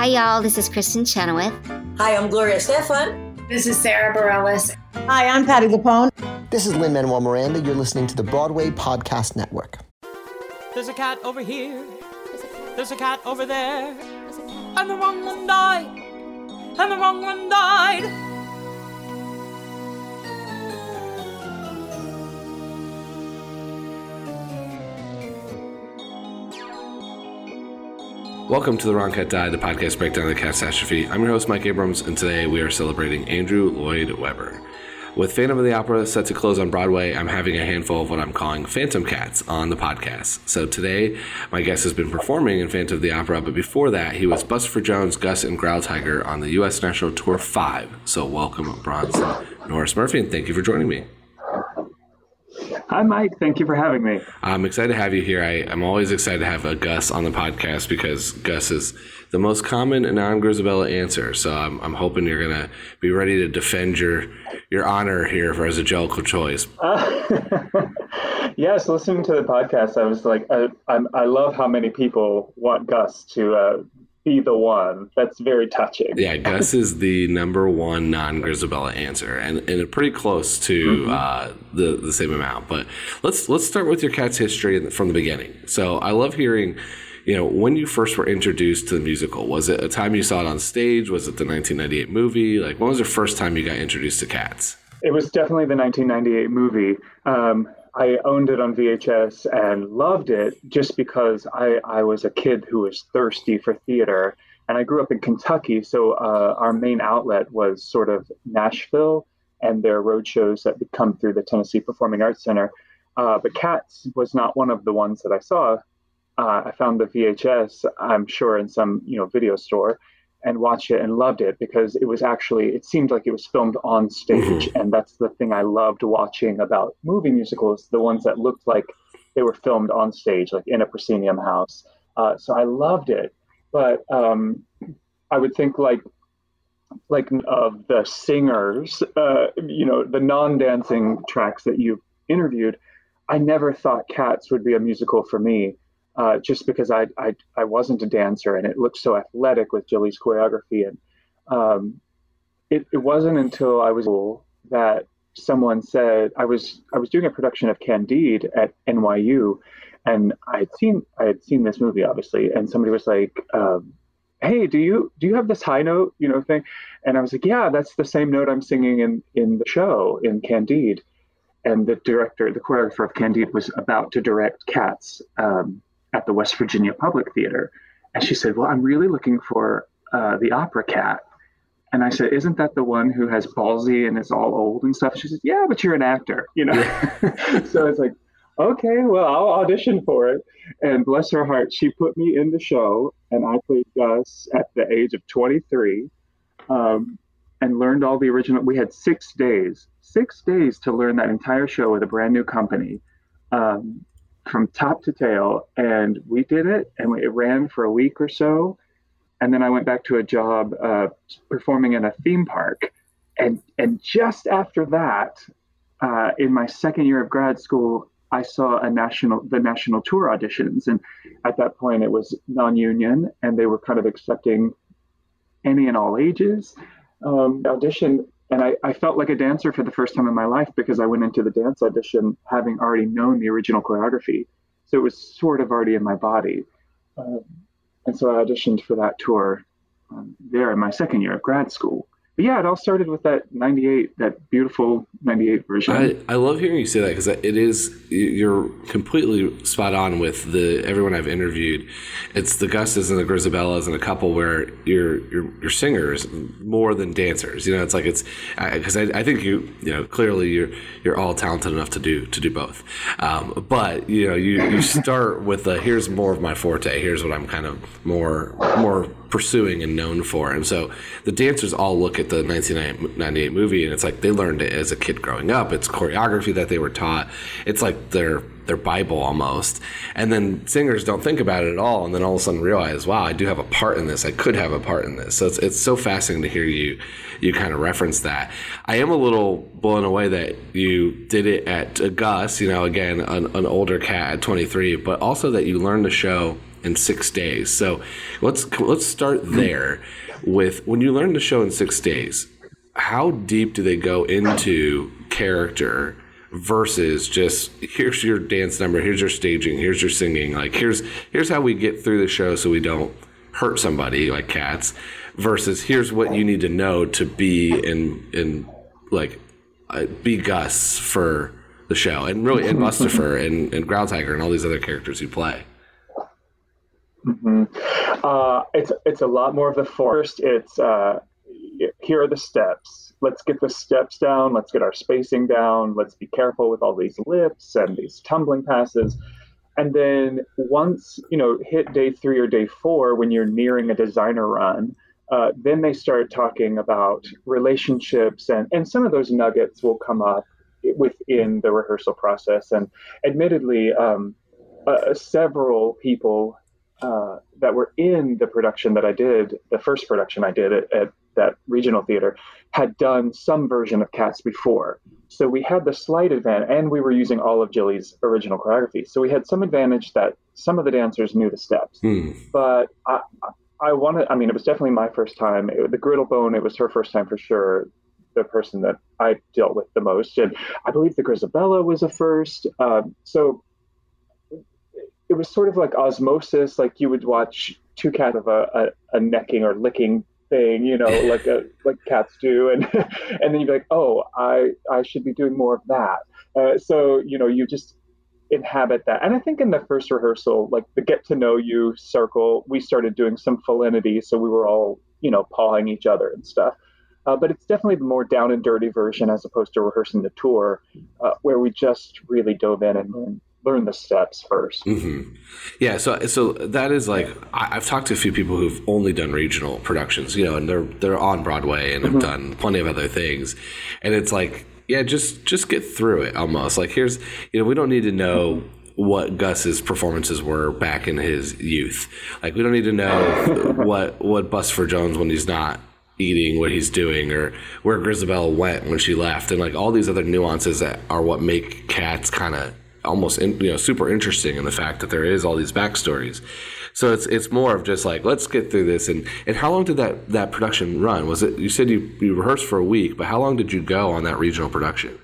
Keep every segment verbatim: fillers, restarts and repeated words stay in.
Hi, y'all. This is Kristen Chenoweth. Hi, I'm Gloria Stefan. This is Sarah Bareilles. Hi, I'm Patti LuPone. This is Lin-Manuel Miranda. You're listening to the Broadway Podcast Network. There's a cat over here. There's a cat over there. And the wrong one died. And the wrong one died. Welcome to The Wrong Cat Died, the podcast breakdown of the catastrophe. I'm your host, Mike Abrams, and today we are celebrating Andrew Lloyd Webber. With Phantom of the Opera set to close on Broadway, I'm having a handful of what I'm calling Phantom Cats on the podcast. So today, my guest has been performing in Phantom of the Opera, but before that, he was Buster Jones, Gus, and Growl Tiger on the U S National Tour five. So welcome, Bronson Norris Murphy, and thank you for joining me. Hi, Mike. Thank you for having me. I'm excited to have you here. I, I'm always excited to have a Gus on the podcast because Gus is the most common non-Grisabella answer. So I'm, I'm hoping you're going to be ready to defend your your honor here for as a jellicle choice. Uh, yes, listening to the podcast, I was like, I, I'm, I love how many people want Gus to uh, be the one. That's very touching. Yeah, Gus is the number one non-Grisabella answer, and, and pretty close to mm-hmm. uh, the the same amount. But let's let's start with your cat's history from the beginning. So I love hearing, you know, when you first were introduced to the musical. Was it a time you saw it on stage? Was it the nineteen ninety-eight movie? Like, when was the first time you got introduced to Cats? It was definitely the nineteen ninety-eight movie. Um, I owned it on V H S and loved it just because I, I was a kid who was thirsty for theater. And I grew up in Kentucky, so uh, our main outlet was sort of Nashville and their road shows that would come through the Tennessee Performing Arts Center. Uh, but Cats was not one of the ones that I saw. Uh, I found the V H S, I'm sure, in some you know video store, and watched it and loved it because it was actually, it seemed like it was filmed on stage. Mm-hmm. And that's the thing I loved watching about movie musicals, the ones that looked like they were filmed on stage, like in a proscenium house. Uh, so I loved it. But um, I would think like, like of the singers, uh, you know, the non-dancing tracks that you interviewed, I never thought Cats would be a musical for me. Uh, just because I, I I wasn't a dancer and it looked so athletic with Jilly's choreography. And um, it, it wasn't until I was old that someone said, I was I was doing a production of Candide at N Y U, and I had seen I had seen this movie, obviously, and somebody was like, um, hey, do you do you have this high note, you know, thing? And I was like, yeah, that's the same note I'm singing in, in the show, in Candide. And the director, the choreographer of Candide was about to direct Cats, um, at the West Virginia Public Theater. And she said, well, I'm really looking for uh, the opera cat. And I said, isn't that the one who has palsy and is all old and stuff? She said, yeah, but you're an actor, you know? Yeah. So it's like, okay, well, I'll audition for it. And bless her heart, she put me in the show, and I played Gus at the age of twenty-three, um, and learned all the original. We had six days, six days to learn that entire show with a brand new company. Um, from top to tail, and we did it, and it ran for a week or so, and then I went back to a job uh, performing in a theme park, and and just after that, uh, in my second year of grad school, I saw a national the national tour auditions, and at that point it was non-union, and they were kind of accepting any and all ages. Um, audition. And I, I felt like a dancer for the first time in my life because I went into the dance audition having already known the original choreography. So it was sort of already in my body. Um, and so I auditioned for that tour um, there in my second year of grad school. But yeah, it all started with that ninety-eight, that beautiful ninety-eight version. I, I love hearing you say that because it is, you're completely spot on with the everyone I've interviewed. It's the Gus's and the Grisabellas and a couple where you're you're, you're singers more than dancers. You know, it's like it's because I, I think you you know clearly you're you're all talented enough to do to do both. Um, but you know you you start with the here's more of my forte. Here's what I'm kind of more more. pursuing and known for. And so the dancers all look at the nineteen ninety-eight movie and it's like they learned it as a kid growing up. It's choreography that they were taught. It's like their their Bible almost. And then singers don't think about it at all, and then all of a sudden realize, wow, I do have a part in this. I could have a part in this. So it's it's so fascinating to hear you you kind of reference that. I am a little blown away that you did it at uh, Gus, you know, again, an, an older cat at twenty-three, but also that you learned the show in six days. So let's let's start there with when you learn the show in six days. How deep do they go into character versus just here's your dance number, here's your staging, here's your singing, like here's here's how we get through the show so we don't hurt somebody like Cats, versus here's what you need to know to be in in like uh, be Gus for the show, and really and Mustafar and, and Growl Tiger and all these other characters you play. Mm-hmm. Uh, it's it's a lot more of the first. It's uh, here are the steps. Let's get the steps down. Let's get our spacing down. Let's be careful with all these lips and these tumbling passes. And then once, you know, hit day three or day four, when you're nearing a designer run, uh, then they start talking about relationships, and, and some of those nuggets will come up within the rehearsal process. And admittedly, um, uh, several people uh, that were in the production that I did, the first production I did at, at that regional theater, had done some version of Cats before. So we had the slight advantage, and we were using all of Jilly's original choreography. So we had some advantage that some of the dancers knew the steps. Hmm. But I, I wanted, I mean, it was definitely my first time. It, the Griddlebone, it was her first time for sure, the person that I dealt with the most. And I believe the Grizabella was a first. Um, so it was sort of like osmosis, like you would watch two cats of a, a, a necking or licking thing, you know, like a, like cats do, and and then you'd be like, oh, I I should be doing more of that. Uh, so you know, you just inhabit that. And I think in the first rehearsal, like the get to know you circle, we started doing some felinity, so we were all, you know, pawing each other and stuff. Uh, but it's definitely the more down and dirty version as opposed to rehearsing the tour, uh, where we just really dove in and learned. learn the steps first. Mm-hmm. Yeah, so so that is like I, I've talked to a few people who've only done regional productions, you know, and they're they're on Broadway and have mm-hmm. done plenty of other things, and it's like, yeah, just just get through it almost. Like here's, you know, we don't need to know what Gus's performances were back in his youth. Like we don't need to know what what Bustopher Jones when he's not eating, what he's doing, or where Grizabella went when she left, and like all these other nuances that are what make Cats kind of almost in, you know super interesting in the fact that there is all these backstories. So it's it's more of just like, let's get through this. And and how long did that that production run? Was it, you said you, you rehearsed for a week, but how long did you go on that regional production?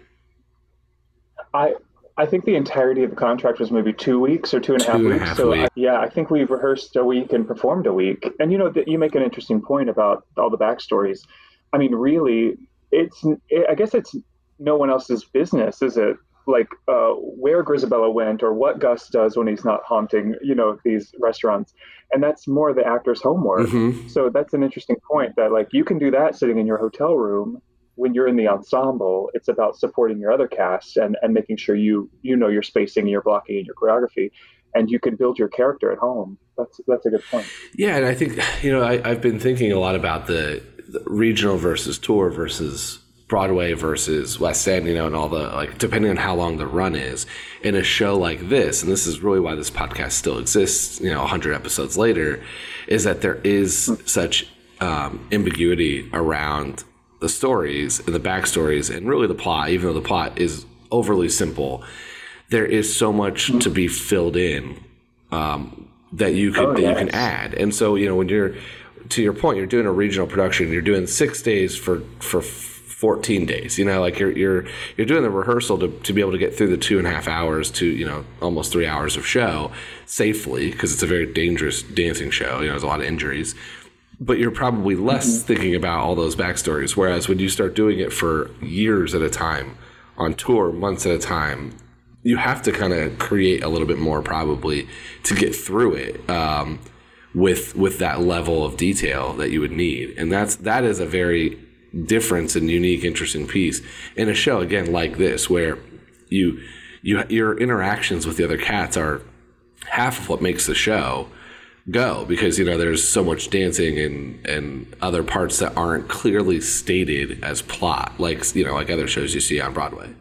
I I think the entirety of the contract was maybe two weeks or two and a half two and weeks. A half so week. I, yeah, I think we rehearsed a week and performed a week. And you know that you make an interesting point about all the backstories. I mean, really, it's it, I guess it's no one else's business, is it? Like uh, where Grizabella went or what Gus does when he's not haunting, you know, these restaurants. And that's more the actor's homework. Mm-hmm. So that's an interesting point that like you can do that sitting in your hotel room. When you're in the ensemble, it's about supporting your other cast and, and making sure you, you know, your spacing, your blocking, and your choreography, and you can build your character at home. That's, that's a good point. Yeah. And I think, you know, I, I've been thinking a lot about the, the regional versus tour versus Broadway versus West End, you know, and all the, like, depending on how long the run is in a show like this, and this is really why this podcast still exists, you know, one hundred episodes later, is that there is mm-hmm. such um, ambiguity around the stories and the backstories and really the plot. Even though the plot is overly simple, there is so much mm-hmm. to be filled in um, that you could, oh, that yes. you can add. And so, you know, when you're, to your point, you're doing a regional production, you're doing six days for, for fourteen days, you know, like you're you're you're doing the rehearsal to, to be able to get through the two and a half hours to, you know, almost three hours of show safely, because it's a very dangerous dancing show, you know, there's a lot of injuries, but you're probably less mm-hmm. thinking about all those backstories. Whereas when you start doing it for years at a time on tour, months at a time, you have to kind of create a little bit more probably to get through it um, with with that level of detail that you would need. And that's that is a very difference and unique, interesting piece in a show again like this, where you you your interactions with the other cats are half of what makes the show go, because you know there's so much dancing and and other parts that aren't clearly stated as plot, like you know like other shows you see on Broadway.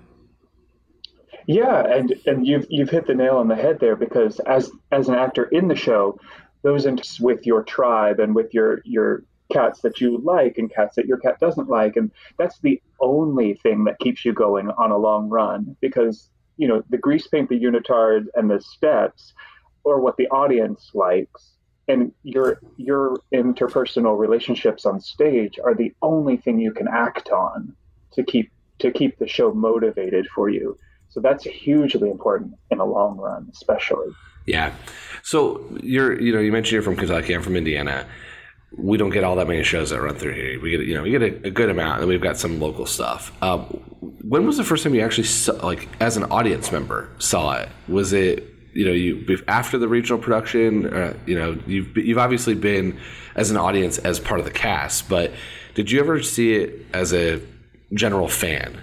Yeah, and and you've you've hit the nail on the head there, because as as an actor in the show, those interests with your tribe and with your your cats that you like and cats that your cat doesn't like, and that's the only thing that keeps you going on a long run, because you know the grease paint, the unitard, and the steps or what the audience likes. And your your interpersonal relationships on stage are the only thing you can act on to keep to keep the show motivated for you. So that's hugely important in the long run, especially. Yeah. So you're you know you mentioned you're from Kentucky. I'm from Indiana. We don't get all that many shows that run through here. We get you know we get a, a good amount, and we've got some local stuff. Um, when was the first time you actually saw, like as an audience member saw it? Was it you know you after the regional production? Uh, you know you've you've obviously been as an audience as part of the cast, but did you ever see it as a general fan?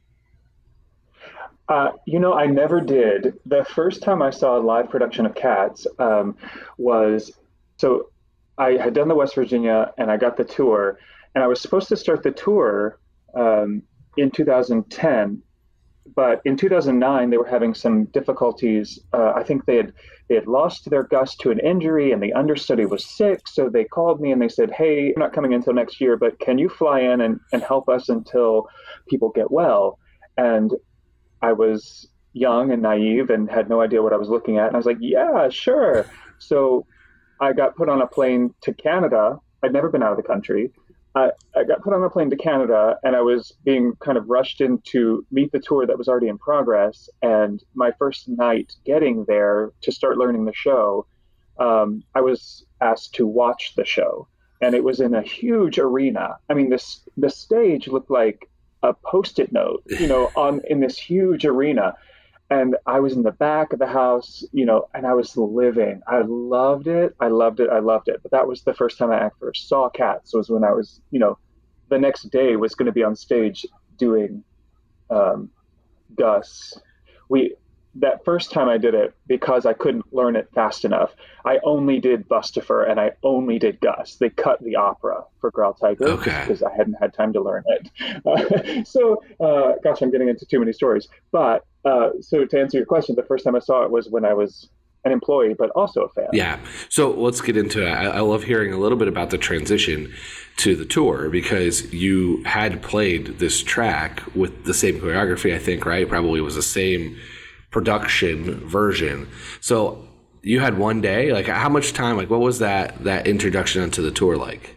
Uh, you know, I never did. The first time I saw a live production of Cats um, was so. I had done the West Virginia and I got the tour, and I was supposed to start the tour um, in two thousand ten, but in two thousand nine they were having some difficulties. Uh, I think they had they had lost their Gus to an injury, and the understudy was sick. So they called me and they said, "Hey, I'm not coming until next year, but can you fly in and, and help us until people get well?" And I was young and naive and had no idea what I was looking at, and I was like, "Yeah, sure." So I got put on a plane to Canada. I'd never been out of the country. I, I got put on a plane to Canada, and I was being kind of rushed in to meet the tour that was already in progress. And my first night getting there to start learning the show, um, I was asked to watch the show. And it was in a huge arena. I mean, this the stage looked like a Post-it note, you know, on in this huge arena. And I was in the back of the house, you know, and I was living. I loved it. I loved it. I loved it. But that was the first time I ever saw Cats, was when I was, you know, the next day was going to be on stage doing um, Gus. We that first time I did it, because I couldn't learn it fast enough, I only did Bustifer and I only did Gus. They cut the opera for Growl Tiger okay. because I hadn't had time to learn it. Uh, so, uh, gosh, I'm getting into too many stories. But uh, so to answer your question, the first time I saw it was when I was an employee, but also a fan. Yeah. So let's get into it. I, I love hearing a little bit about the transition to the tour, because you had played this track with the same choreography, I think, right? Probably was the same production version. So you had one day, like how much time, like what was that that introduction into the tour like?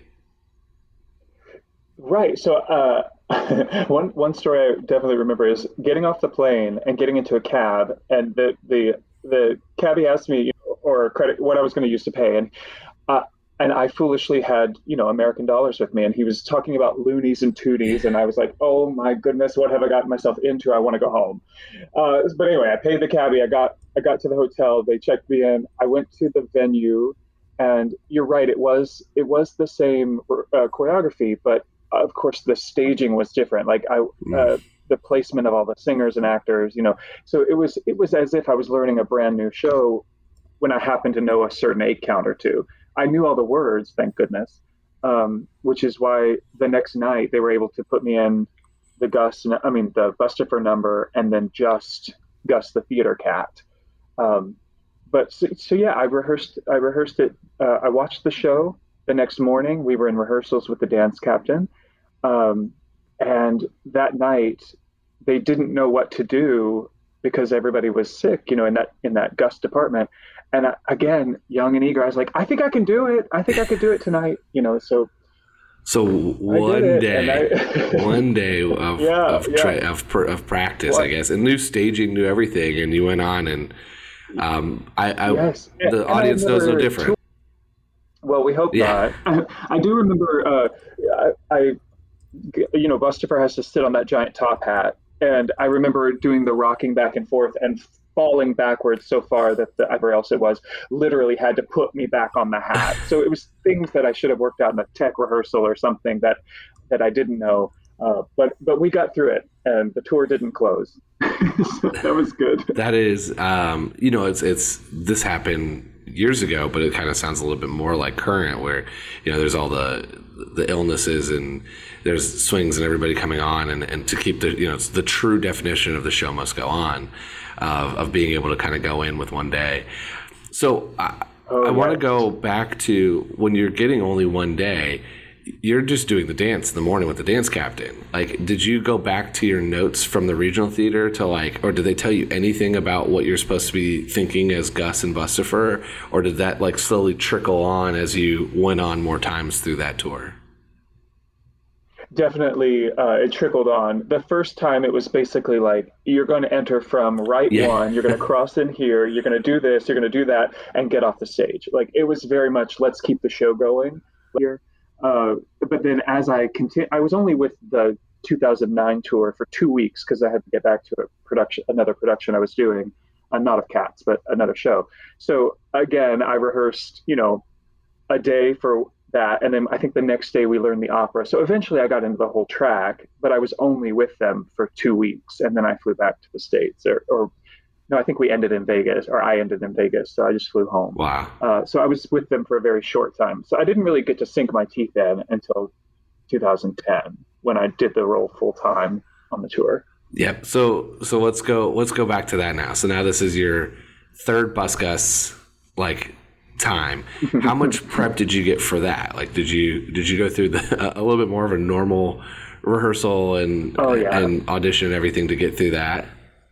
Right. So uh one one story I definitely remember is getting off the plane and getting into a cab, and the the the cabbie asked me, you know, or credit what I was going to use to pay, and uh and I foolishly had, you know, American dollars with me, and he was talking about loonies and tooties, and I was like, oh my goodness, what have I gotten myself into? I want to go home. Uh, but anyway, I paid the cabbie. I got I got to the hotel. They checked me in. I went to the venue, and you're right, it was it was the same uh, choreography, but of course the staging was different. Like I, uh, the placement of all the singers and actors, you know. So it was it was as if I was learning a brand new show when I happened to know a certain eight count or two. I knew all the words, thank goodness, um, which is why the next night they were able to put me in the Gus, I mean, the Bustifer number, and then just Gus the Theater Cat. Um, but so, so yeah, I rehearsed. I rehearsed it. Uh, I watched the show the next morning. We were in rehearsals with the dance captain, um, and that night they didn't know what to do because everybody was sick, you know, in that in that Gus department. And I, again, young and eager, I was like, I think I can do it. I think I could do it tonight, you know. So, so one day, I, one day of yeah, of, yeah. Tra- of of practice, what? I guess, and new staging, new everything, and you went on, and um, I, I yes. the and audience knows no different. Two, well, we hope yeah. not. I, I do remember, uh, I, I, you know, Bustifer has to sit on that giant top hat, and I remember doing the rocking back and forth and falling backwards so far that the, whoever else it was literally had to put me back on the hat. So it was things that I should have worked out in a tech rehearsal or something that that I didn't know. Uh, but but we got through it, and the tour didn't close. So that was good. That is, um, you know, it's it's this happened years ago, but it kind of sounds a little bit more like current, where you know there's all the the illnesses and there's swings and everybody coming on, and, and to keep the you know it's the true definition of the show must go on. Of, of being able to kind of go in with one day. So I, oh, I yeah. want to go back to when you're getting only one day, you're just doing the dance in the morning with the dance captain. Like, did you go back to your notes from the regional theater to like, or did they tell you anything about what you're supposed to be thinking as Gus and Bustopher? Or did that like slowly trickle on as you went on more times through that tour? Definitely, uh, it trickled on. The first time it was basically like, you're going to enter from right Yeah. one, you're going to cross in here, you're going to do this, you're going to do that, and get off the stage. Like, it was very much, let's keep the show going here. Uh, but then as I continue, I was only with the two thousand nine tour for two weeks because I had to get back to a production, another production I was doing, uh, not of Cats, but another show. So again, I rehearsed, you know, a day for that, and then I think the next day we learned the opera. So eventually I got into the whole track, but I was only with them for two weeks, and then I flew back to the States, or, or no, I think we ended in Vegas, or I ended in Vegas, so I just flew home. Wow. Uh, so I was with them for a very short time. So I didn't really get to sink my teeth in until two thousand ten, when I did the role full time on the tour. Yep. So so let's go let's go back to that now. So now this is your third Bus Gus like time. How much prep did you get for that? Like, did you did you go through the a little bit more of a normal rehearsal and oh, yeah. and audition and everything to get through that?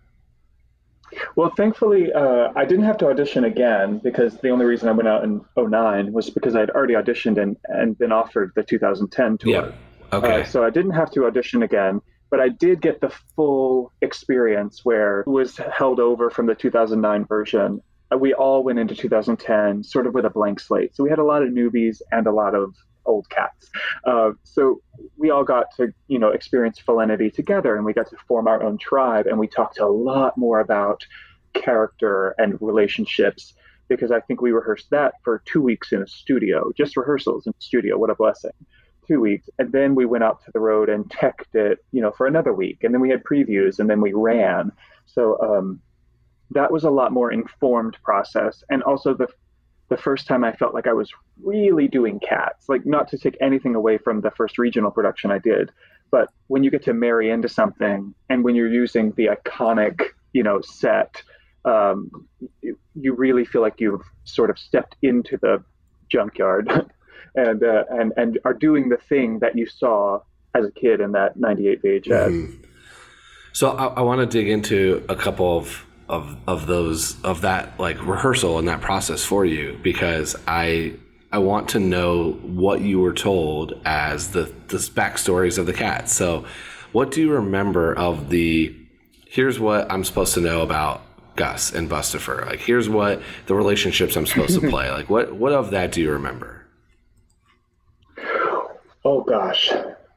Well, thankfully, uh, I didn't have to audition again, because the only reason I went out in oh nine was because I'd already auditioned and, and been offered the two thousand ten tour. Yeah. Okay. Uh, so I didn't have to audition again, but I did get the full experience where it was held over from the two thousand nine version. Uh, we all went into two thousand ten sort of with a blank slate. So we had a lot of newbies and a lot of old cats. Uh, so we all got to, you know, experience Felinity together, and we got to form our own tribe, and we talked a lot more about character and relationships, because I think we rehearsed that for two weeks in a studio, just rehearsals in the studio. What a blessing. Two weeks. And then we went out to the road and teched it, you know, for another week. And then we had previews, and then we ran. So um, that was a lot more informed process. And also the the first time I felt like I was really doing Cats, like, not to take anything away from the first regional production I did, but when you get to marry into something, and when you're using the iconic, you know, set, um, you, you really feel like you've sort of stepped into the junkyard and, uh, and, and are doing the thing that you saw as a kid in that ninety-eight V H S. Mm-hmm. So I, I want to dig into a couple of of of those of that like rehearsal and that process for you, because I I want to know what you were told as the the backstories of the Cats. So what do you remember of the, here's what I'm supposed to know about Gus and Bustopher, like here's what the relationships I'm supposed to play, like what what of that do you remember? Oh gosh.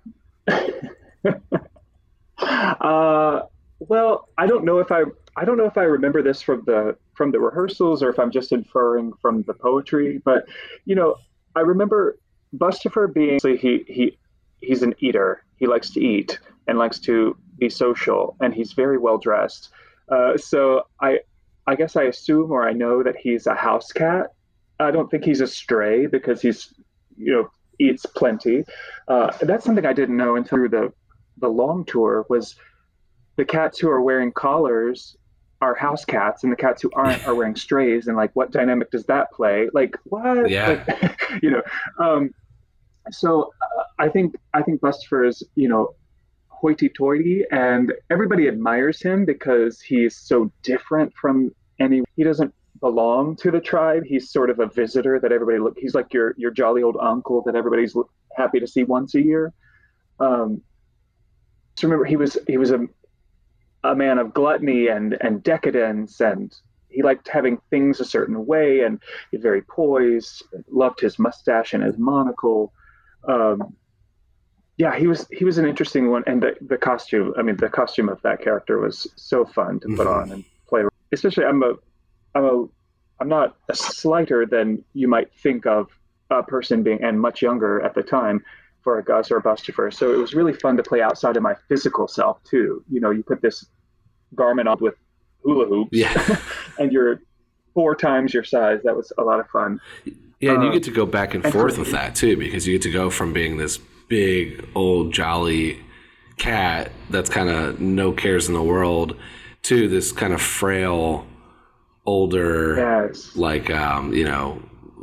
uh well, I don't know if I I don't know if I remember this from the from the rehearsals, or if I'm just inferring from the poetry, but you know, I remember Bustopher being, he he he's an eater. He likes to eat and likes to be social, and he's very well dressed. Uh, so I I guess I assume, or I know, that he's a house cat. I don't think he's a stray, because he's, you know, eats plenty. Uh, that's something I didn't know until the the long tour, was the cats who are wearing collars are house cats, and the cats who aren't are wearing strays, and like, what dynamic does that play? Like, what? Yeah. Like, you know. Um, so uh, I think I think Bustopher is, you know, hoity-toity, and everybody admires him because he's so different from any. He doesn't belong to the tribe. He's sort of a visitor that everybody look. He's like your your jolly old uncle that everybody's happy to see once a year. Um, so remember, he was he was a a man of gluttony and, and decadence, and he liked having things a certain way, and he's very poised, loved his mustache and his monocle. Um, yeah, he was he was an interesting one, and the, the costume, I mean, the costume of that character was so fun to put mm-hmm. on and play. Especially, I'm a, I'm a, I'm not a slighter than you might think of a person being, and much younger at the time, for a Gus or a Bustopher. So it was really fun to play outside of my physical self too. You know, you put this garment on with hula hoops, yeah. and you're four times your size. That was a lot of fun. Yeah, and um, you get to go back and, and forth for, with that too, because you get to go from being this big, old, jolly cat that's kind of no cares in the world to this kind of frail, older, yes. like, um, you know,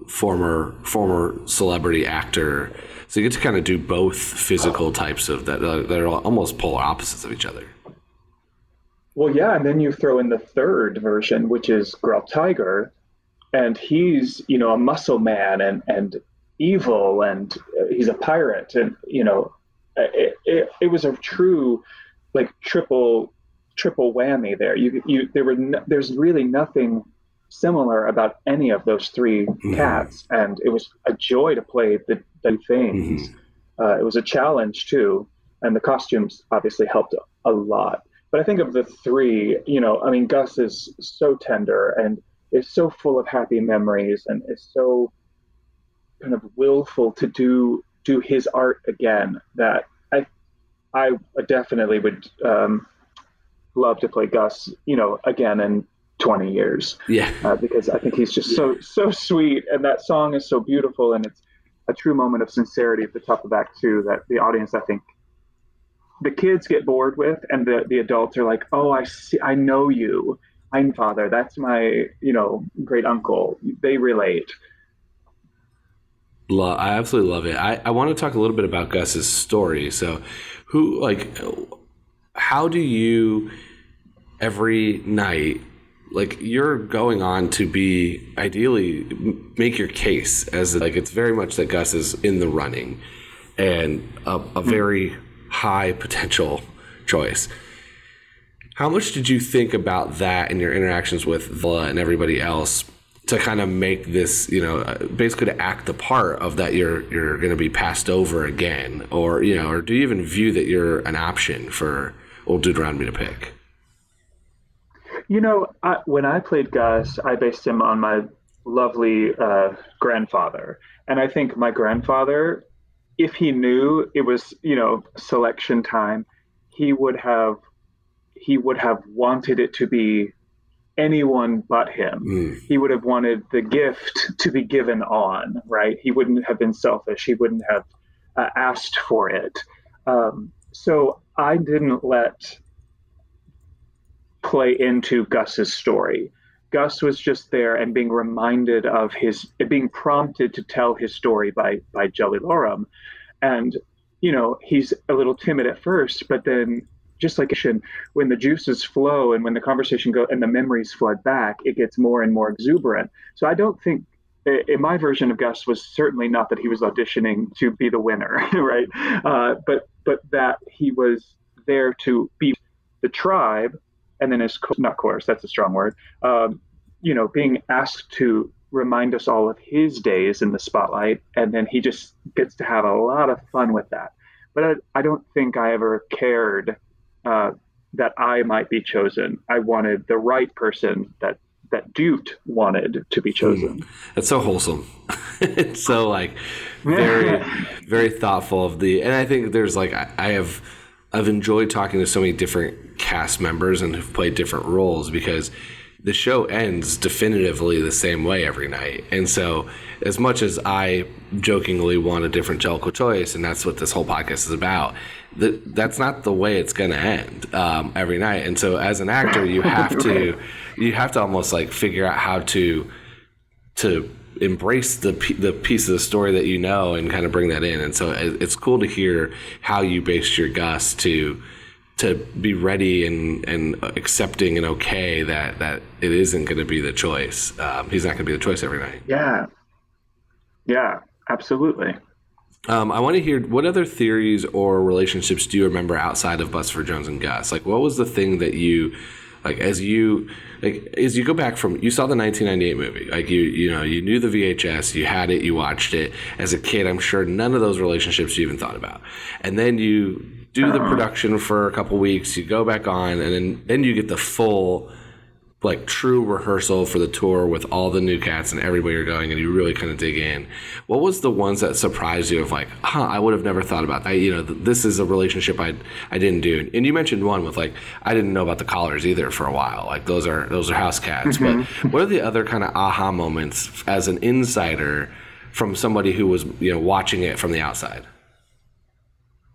former former celebrity actor. So you get to kind of do both physical types of that uh, that are almost polar opposites of each other. Well, yeah, and then you throw in the third version, which is Growl Tiger, and he's, you know, a muscle man and and evil, and he's a pirate, and you know, it it, it was a true like triple triple whammy there. You you there were no, there's really nothing similar about any of those three mm-hmm. cats, and it was a joy to play the, the things. Mm-hmm. Uh, it was a challenge too, and the costumes obviously helped a lot. But I think of the three, you know, I mean, Gus is so tender and is so full of happy memories, and is so kind of willful to do do his art again, that I I definitely would um, love to play Gus, you know, again in twenty years. Yeah. Uh, because I think he's just so, so sweet. And that song is so beautiful. And it's a true moment of sincerity at the top of Act Two that the audience, I think, the kids get bored with, and the, the adults are like, oh, I see, I know you. I'm father. That's my, you know, great uncle. They relate. Love, I absolutely love it. I, I want to talk a little bit about Gus's story. So who, like, how do you every night, like, you're going on to be ideally make your case as like, it's very much that Gus is in the running and a, a very high potential choice. How much did you think about that in your interactions with Villa and everybody else to kind of make this, you know, basically to act the part of that you're you're going to be passed over again, or, you know, or do you even view that you're an option for old dude around me to pick? You know, I, when I played Gus, I based him on my lovely uh, grandfather. And I think my grandfather, if he knew it was, you know, selection time, he would have he would have wanted it to be anyone but him. Mm. He would have wanted the gift to be given on, right? He wouldn't have been selfish. He wouldn't have uh, asked for it. Um, so I didn't let play into Gus's story. Gus was just there and being reminded of his, being prompted to tell his story by by Jelly Loram. And, you know, he's a little timid at first, but then just like when the juices flow and when the conversation goes and the memories flood back, it gets more and more exuberant. So I don't think, in my version of Gus was certainly not that he was auditioning to be the winner, right? Uh, but but that he was there to be the tribe, and then his, not chorus, that's a strong word, um, you know, being asked to remind us all of his days in the spotlight, and then he just gets to have a lot of fun with that. But I, I don't think I ever cared uh, that I might be chosen. I wanted the right person that that Dute wanted to be chosen. Mm, that's so wholesome. It's so like very, very thoughtful of the, and I think there's like, I, I have, I've enjoyed talking to so many different cast members and who've played different roles, because the show ends definitively the same way every night. And so as much as I jokingly want a different Jellicle choice, and that's what this whole podcast is about, that that's not the way it's going to end um, every night. And so as an actor, you have to, you have to almost like figure out how to, to embrace the the piece of the story that you know and kind of bring that in. And so it's cool to hear how you based your Gus to, to be ready and, and accepting and okay that, that it isn't going to be the choice. Um, he's not going to be the choice every night. Yeah. Yeah, absolutely. Um, I want to hear, what other theories or relationships do you remember outside of Bustopher Jones and Gus? Like, what was the thing that you, like, as you, like, as you go back from, you saw the nineteen ninety-eight movie, like, you, you know, you knew the V H S, you had it, you watched it. As a kid, I'm sure none of those relationships you even thought about. And then you do the production for a couple weeks, you go back on, and then, then you get the full, like, true rehearsal for the tour with all the new cats and everywhere you're going, and you really kind of dig in. What was the ones that surprised you of like, huh, I would have never thought about that. You know, this is a relationship I I didn't do. And you mentioned one with like, I didn't know about the collars either for a while. Like those are those are house cats. Mm-hmm. But what are the other kind of aha moments as an insider from somebody who was, you know, watching it from the outside?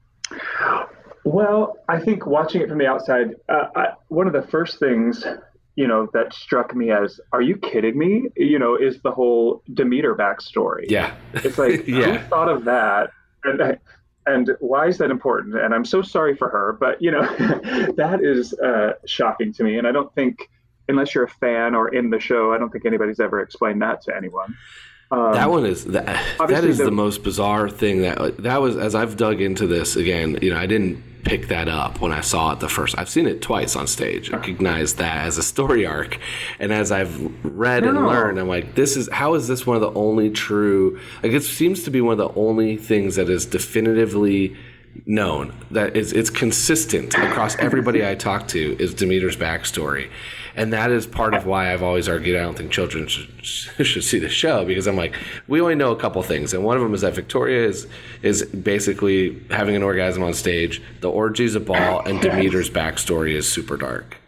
Well, I think watching it from the outside, uh, I, one of the first things you know, that struck me as, are you kidding me? You know, is the whole Demeter backstory. Yeah. It's like, yeah. who thought of that? And, and why is that important? And I'm so sorry for her, but, you know, that is uh, shocking to me. And I don't think, unless you're a fan or in the show, I don't think anybody's ever explained that to anyone. Um, that one is that, that is the, the most bizarre thing that that was, as I've dug into this again, you know, I didn't pick that up when I saw it the first. I've seen it twice on stage, recognized that as a story arc. And as I've read no. and learned, I'm like, this is, how is this one of the only true, like it seems to be one of the only things that is definitively known, that is, it's consistent across everybody I talk to, is Demeter's backstory. And that is part of why I've always argued I don't think children should, should see the show, because I'm like, we only know a couple things. And one of them is that Victoria is is basically having an orgasm on stage, the orgy's a ball, and Demeter's backstory is super dark.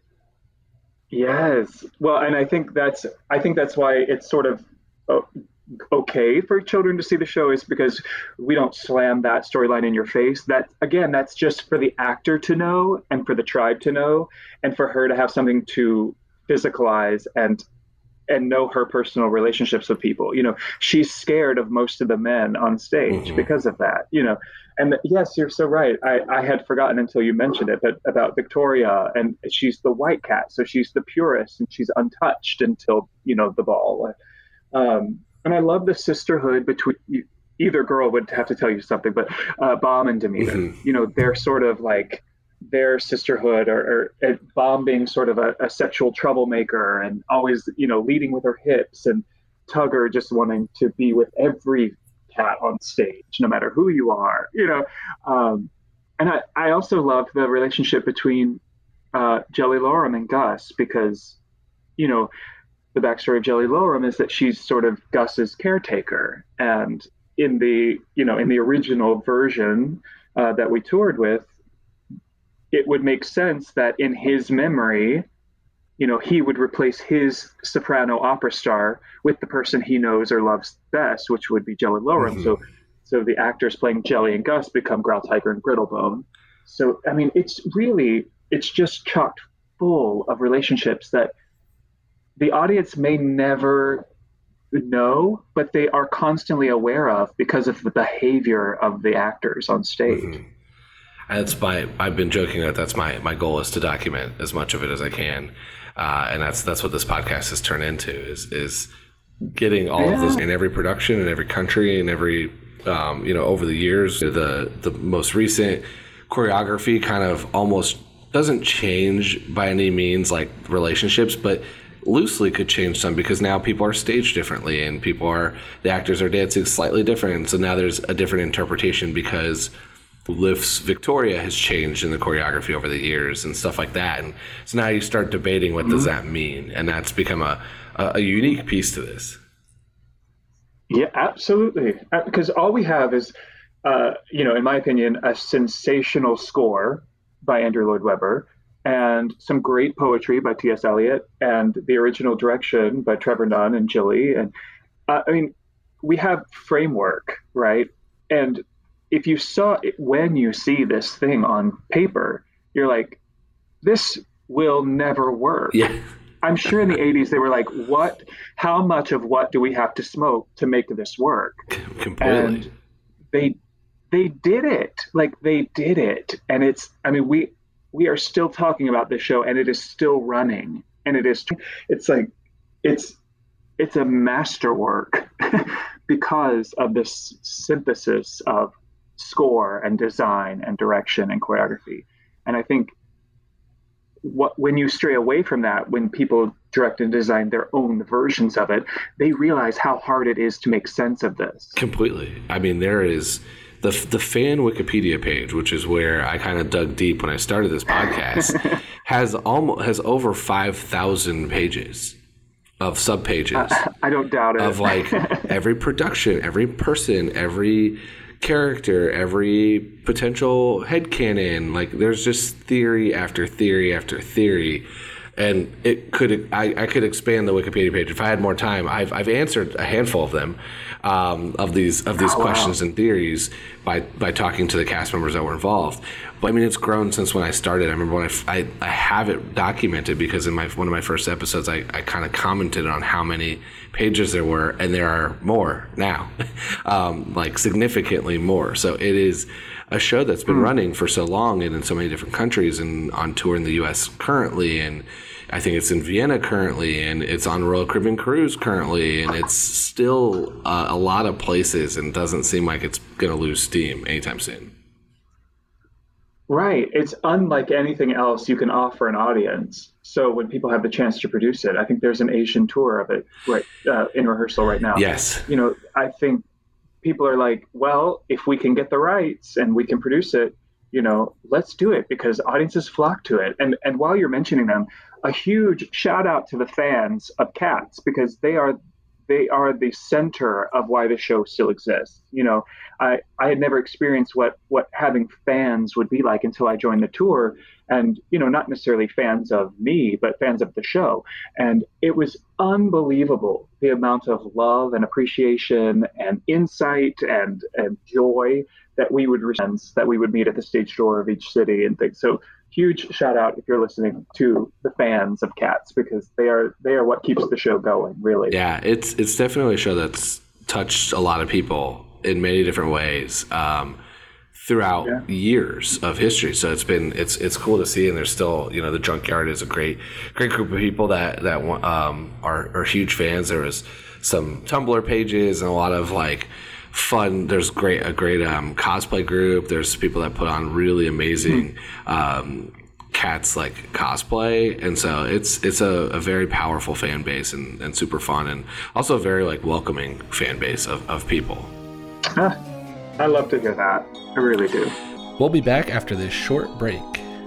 Yes. Well, and I think that's I think that's why it's sort of uh, okay for children to see the show, is because we don't slam that storyline in your face. That, again, that's just for the actor to know and for the tribe to know, and for her to have something to physicalize and and know her personal relationships with people. You know, she's scared of most of the men on stage mm-hmm. because of that, you know. And yes, you're so right. I, I had forgotten until you mentioned it, but about Victoria, and she's the white cat, so she's the purest, and she's untouched until, you know, the ball. Um, And I love the sisterhood between, either girl would have to tell you something, but uh, Bomb and Demeter, mm-hmm. you know, they're sort of like their sisterhood, or, or Bomb being sort of a, a sexual troublemaker and always, you know, leading with her hips, and Tugger just wanting to be with every cat on stage, no matter who you are, you know. Um, and I, I also love the relationship between uh, Jelly Loram and Gus, because, you know, the backstory of Jelly Loram is that she's sort of Gus's caretaker. And in the, you know, in the original version uh, that we toured with, it would make sense that in his memory, you know, he would replace his soprano opera star with the person he knows or loves best, which would be Jelly Loram. Mm-hmm. So, so the actors playing Jelly and Gus become Growl Tiger and Grittlebone. So, I mean, it's really, it's just chocked full of relationships that the audience may never know, but they are constantly aware of because of the behavior of the actors on stage. Mm-hmm. That's my, I've been joking that that's my, my goal is to document as much of it as I can. Uh, and that's, that's what this podcast has turned into, is, is getting all yeah. of this in every production, in every country, in every, um, you know, over the years. The, the most recent choreography kind of almost doesn't change by any means, like relationships, but loosely could change some, because now people are staged differently, and people are, the actors are dancing slightly different. So now there's a different interpretation because Lift's Victoria has changed in the choreography over the years and stuff like that. And so now you start debating, what mm-hmm. does that mean? And that's become a, a, a unique piece to this. Yeah, absolutely. Because all we have is, uh, you know, in my opinion, a sensational score by Andrew Lloyd Webber, and some great poetry by T S. Eliot, and the original direction by Trevor Nunn and Jilly. And uh, I mean, we have framework, right? And if you saw it, when you see this thing on paper, you're like, this will never work. Yeah. I'm sure in the eighties, they were like, what, how much of what do we have to smoke to make this work? Completely. And they, they did it. Like, they did it. And it's, I mean, we, we are still talking about this show, and it is still running, and it is, it's like, it's, it's a masterwork because of this synthesis of score and design and direction and choreography. And I think what, when you stray away from that, when people direct and design their own versions of it, they realize how hard it is to make sense of this. Completely. I mean, there is the the fan Wikipedia page, which is where I kind of dug deep when I started this podcast, has almost has over five thousand pages of subpages. Uh, I don't doubt it. Of like every production, every person, every character, every potential headcanon. Like, there's just theory after theory after theory. And it could I, I could expand the Wikipedia page if I had more time. I've I've answered a handful of them, um, of these of these oh, questions wow. and theories by by talking to the cast members that were involved. But I mean, it's grown since when I started. I remember when I, I, I have it documented because in my one of my first episodes, I, I kind of commented on how many pages there were, and there are more now, um, like significantly more. So it is a show that's been mm. running for so long and in so many different countries and on tour in the U S currently, and I think it's in Vienna currently, and it's on Royal Caribbean Cruise currently, and it's still uh, a lot of places, and doesn't seem like it's going to lose steam anytime soon. Right. It's unlike anything else you can offer an audience. So when people have the chance to produce it, I think there's an Asian tour of it right uh, in rehearsal right now. Yes. You know, I think people are like, well, if we can get the rights and we can produce it, you know, let's do it because audiences flock to it. And and while you're mentioning them, a huge shout out to the fans of Cats, because they are they are the center of why the show still exists. You know, I, I had never experienced what what having fans would be like until I joined the tour, and, you know, not necessarily fans of me, but fans of the show. And it was unbelievable, the amount of love and appreciation and insight and, and joy that we would sense that we would meet at the stage door of each city and things. So huge shout out if you're listening to the fans of Cats, because they are they are what keeps the show going, really. Yeah, it's it's definitely a show that's touched a lot of people in many different ways um, throughout yeah. years of history. So it's been it's it's cool to see, and there's still, you know, the Junkyard is a great great group of people that that um, are are huge fans. There was some Tumblr pages and a lot of like fun. There's great a great um, cosplay group. There's people that put on really amazing mm-hmm. um, Cats like cosplay, and so it's it's a, a very powerful fan base and, and super fun, and also a very like welcoming fan base of, of people. Huh. I love to hear that. I really do. We'll be back after this short break.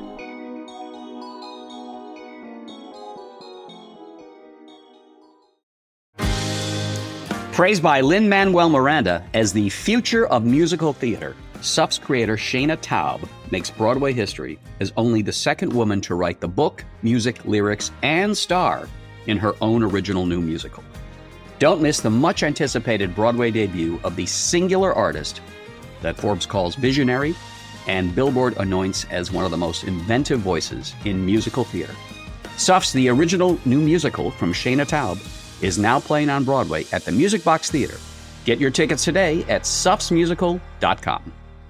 Praised by Lin-Manuel Miranda as the future of musical theater, S U F's creator Shana Taub makes Broadway history as only the second woman to write the book, music, lyrics, and star in her own original new musical. Don't miss the much-anticipated Broadway debut of the singular artist that Forbes calls visionary and Billboard anoints as one of the most inventive voices in musical theater. S U F's The Original New Musical from Shana Taub is now playing on Broadway at the Music Box Theater. Get your tickets today at suffs musical dot com.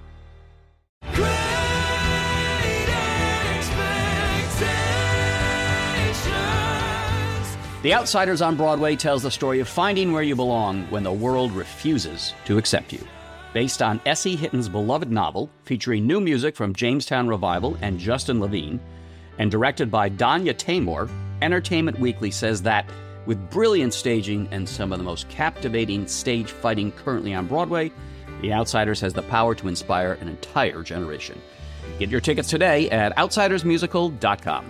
The Outsiders on Broadway tells the story of finding where you belong when the world refuses to accept you. Based on S E Hitton's beloved novel, featuring new music from Jamestown Revival and Justin Levine, and directed by Danya Taymor, Entertainment Weekly says that with brilliant staging and some of the most captivating stage fighting currently on Broadway, The Outsiders has the power to inspire an entire generation. Get your tickets today at outsiders musical dot com.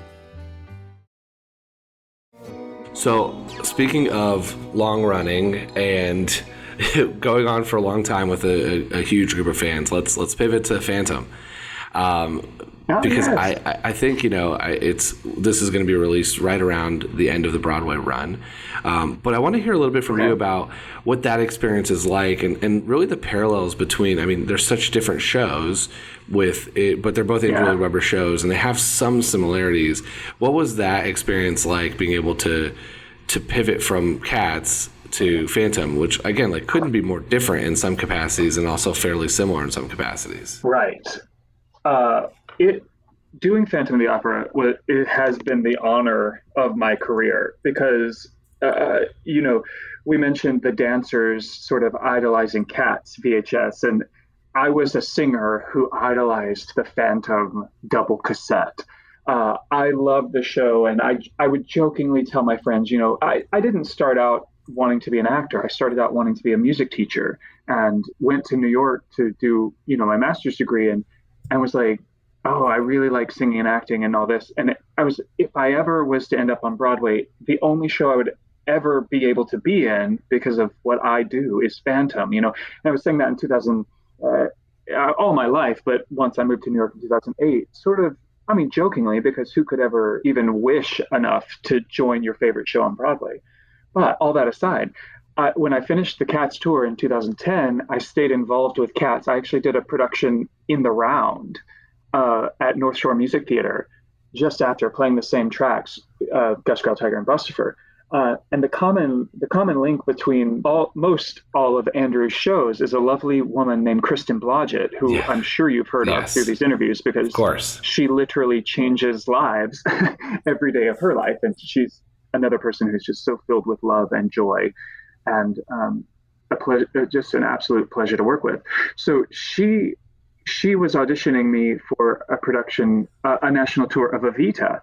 So, speaking of long running and going on for a long time with a, a, a huge group of fans, let's let's pivot to Phantom. Um, Oh, because yes. I, I think, you know, I, it's this is going to be released right around the end of the Broadway run. Um, but I want to hear a little bit from okay. you about what that experience is like, and, and really the parallels between, I mean, there's such different shows with it, but they're both Andrew Lloyd Webber shows, and they have some similarities. What was that experience like, being able to to pivot from Cats to Phantom, which, again, like couldn't be more different in some capacities and also fairly similar in some capacities? Right. Uh, It doing Phantom of the Opera, it has been the honor of my career because, uh, you know, we mentioned the dancers sort of idolizing Cats V H S, and I was a singer who idolized the Phantom double cassette. Uh, I loved the show, and I I would jokingly tell my friends, you know, I, I didn't start out wanting to be an actor. I started out wanting to be a music teacher and went to New York to do, you know, my master's degree, and, and was like, oh, I really like singing and acting and all this. And it, I was, if I ever was to end up on Broadway, the only show I would ever be able to be in because of what I do is Phantom, you know. And I was saying that in two thousand, uh, all my life, but once I moved to New York in two thousand eight, sort of, I mean, jokingly, because who could ever even wish enough to join your favorite show on Broadway? But all that aside, uh, when I finished the Cats tour in two thousand ten, I stayed involved with Cats. I actually did a production in the round uh, at North Shore Music Theater just after playing the same tracks, uh, Gus, Growl, Tiger, and Bustifer. Uh, and the common the common link between all most all of Andrew's shows is a lovely woman named Kristen Blodgett, who yeah. I'm sure you've heard yes. of through these interviews, because of course. She literally changes lives every day of her life. And she's another person who's just so filled with love and joy, and um, a ple- just an absolute pleasure to work with. So she she was auditioning me for a production, uh, a national tour of Evita.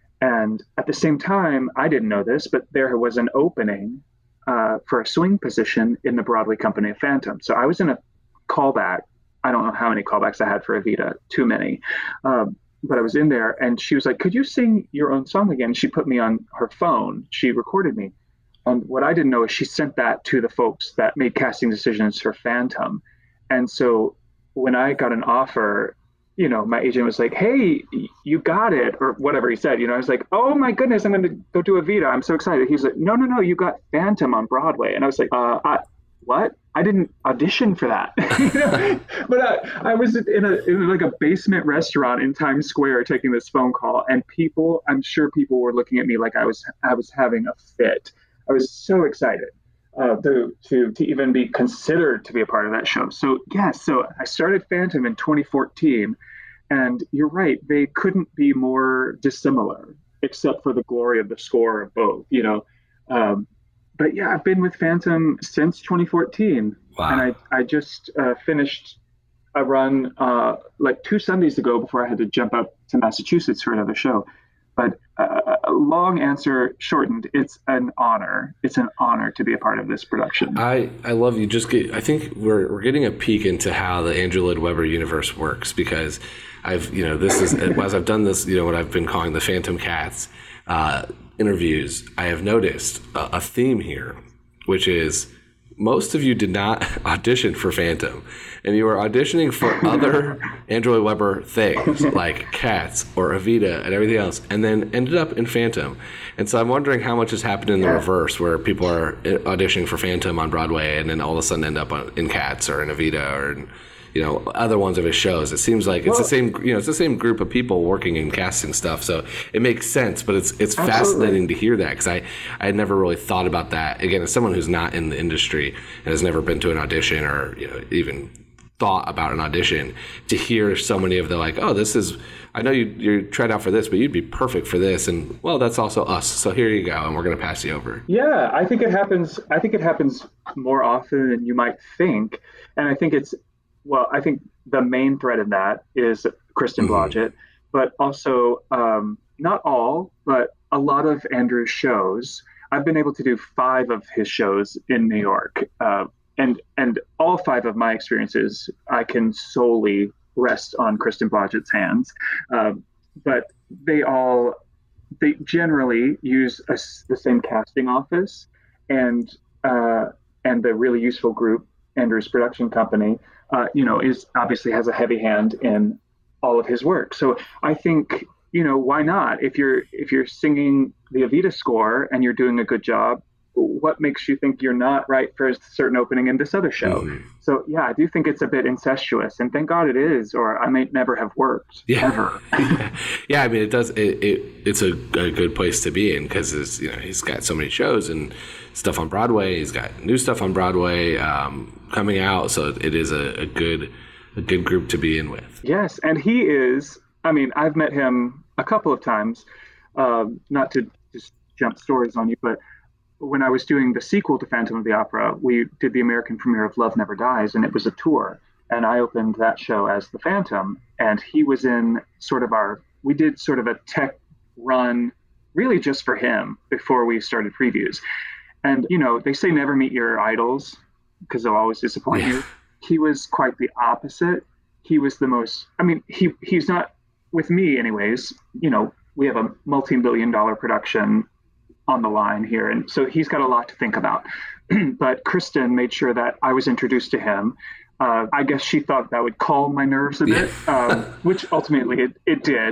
And at the same time, I didn't know this, but there was an opening uh, for a swing position in the Broadway company of Phantom. So I was in a callback. I don't know how many callbacks I had for Evita, too many. Um, but I was in there, and she was like, could you sing your own song again? She put me on her phone. She recorded me. And what I didn't know is she sent that to the folks that made casting decisions for Phantom. And so when I got an offer, you know, my agent was like, hey, you got it, or whatever he said. You know, I was like, oh my goodness, I'm going to go do Evita. I'm so excited. He's like, no, no, no, you got Phantom on Broadway. And I was like, uh, I, what? I didn't audition for that. You know? But I, I was in a in like a basement restaurant in Times Square taking this phone call, and people, I'm sure people were looking at me like I was I was having a fit. I was so excited uh, to to to even be considered to be a part of that show. So yeah, so I started Phantom in twenty fourteen, and you're right, they couldn't be more dissimilar, except for the glory of the score of both. You know. Um, But yeah, I've been with Phantom since twenty fourteen. Wow. And I, I just uh, finished a run uh, like two Sundays ago before I had to jump up to Massachusetts for another show. But uh, a long answer shortened, it's an honor. It's an honor to be a part of this production. I, I love you. Just get, I think we're we're getting a peek into how the Andrew Lloyd Webber universe works, because I've, you know, this is, as I've done this, you know, what I've been calling the Phantom Cats uh, interviews, I have noticed a, a theme here, which is most of you did not audition for Phantom, and you were auditioning for other Andrew Lloyd Webber things like Cats or Evita and everything else, and then ended up in Phantom. And so I'm wondering how much has happened in the reverse, where people are auditioning for Phantom on Broadway and then all of a sudden end up on, in Cats or in Evita or in, you know, other ones of his shows. It seems like it's well, the same, you know, it's the same group of people working in casting stuff. So it makes sense, but it's it's absolutely fascinating to hear that, because I, I had never really thought about that. Again, as someone who's not in the industry and has never been to an audition or, you know, even thought about an audition, to hear so many of the like, oh, this is, I know you you tried out for this, but you'd be perfect for this, and well, that's also us. So here you go, and we're going to pass you over. Yeah, I think it happens. I think it happens more often than you might think, and I think it's. Well, I think the main thread in that is Kristen mm-hmm. Blodgett, but also um, not all, but a lot of Andrew's shows. I've been able to do five of his shows in New York, uh, and and all five of my experiences I can solely rest on Kristen Blodgett's hands. Uh, but they all, they generally use a, the same casting office, and uh, and the really useful group, Andrew's production company. Uh, you know, is obviously has a heavy hand in all of his work. So I think, you know, why not? If you're if you're singing the Evita score and you're doing a good job, what makes you think you're not right for a certain opening in this other show? Mm-hmm. So yeah, I do think it's a bit incestuous, and thank God it is, or I might never have worked yeah. ever. Yeah, I mean, it does. It, it it's a, a good place to be in, because it's, you know, he's got so many shows and stuff on Broadway. He's got new stuff on Broadway um, coming out, so it is a, a good a good group to be in with. Yes, and he is. I mean, I've met him a couple of times. Um, not to just jump stories on you, but when I was doing the sequel to Phantom of the Opera, we did the American premiere of Love Never Dies, and it was a tour. And I opened that show as the Phantom, and he was in sort of our. We did sort of a tech run, really just for him before we started previews. And, you know, they say never meet your idols because they'll always disappoint yeah. you. He was quite the opposite. He was the most, I mean, he he's not, with me anyways, you know, we have a multi-billion dollar production on the line here. And so he's got a lot to think about. But Kristen made sure that I was introduced to him. Uh, I guess she thought that would calm my nerves a bit, yeah. um, which ultimately it, it did.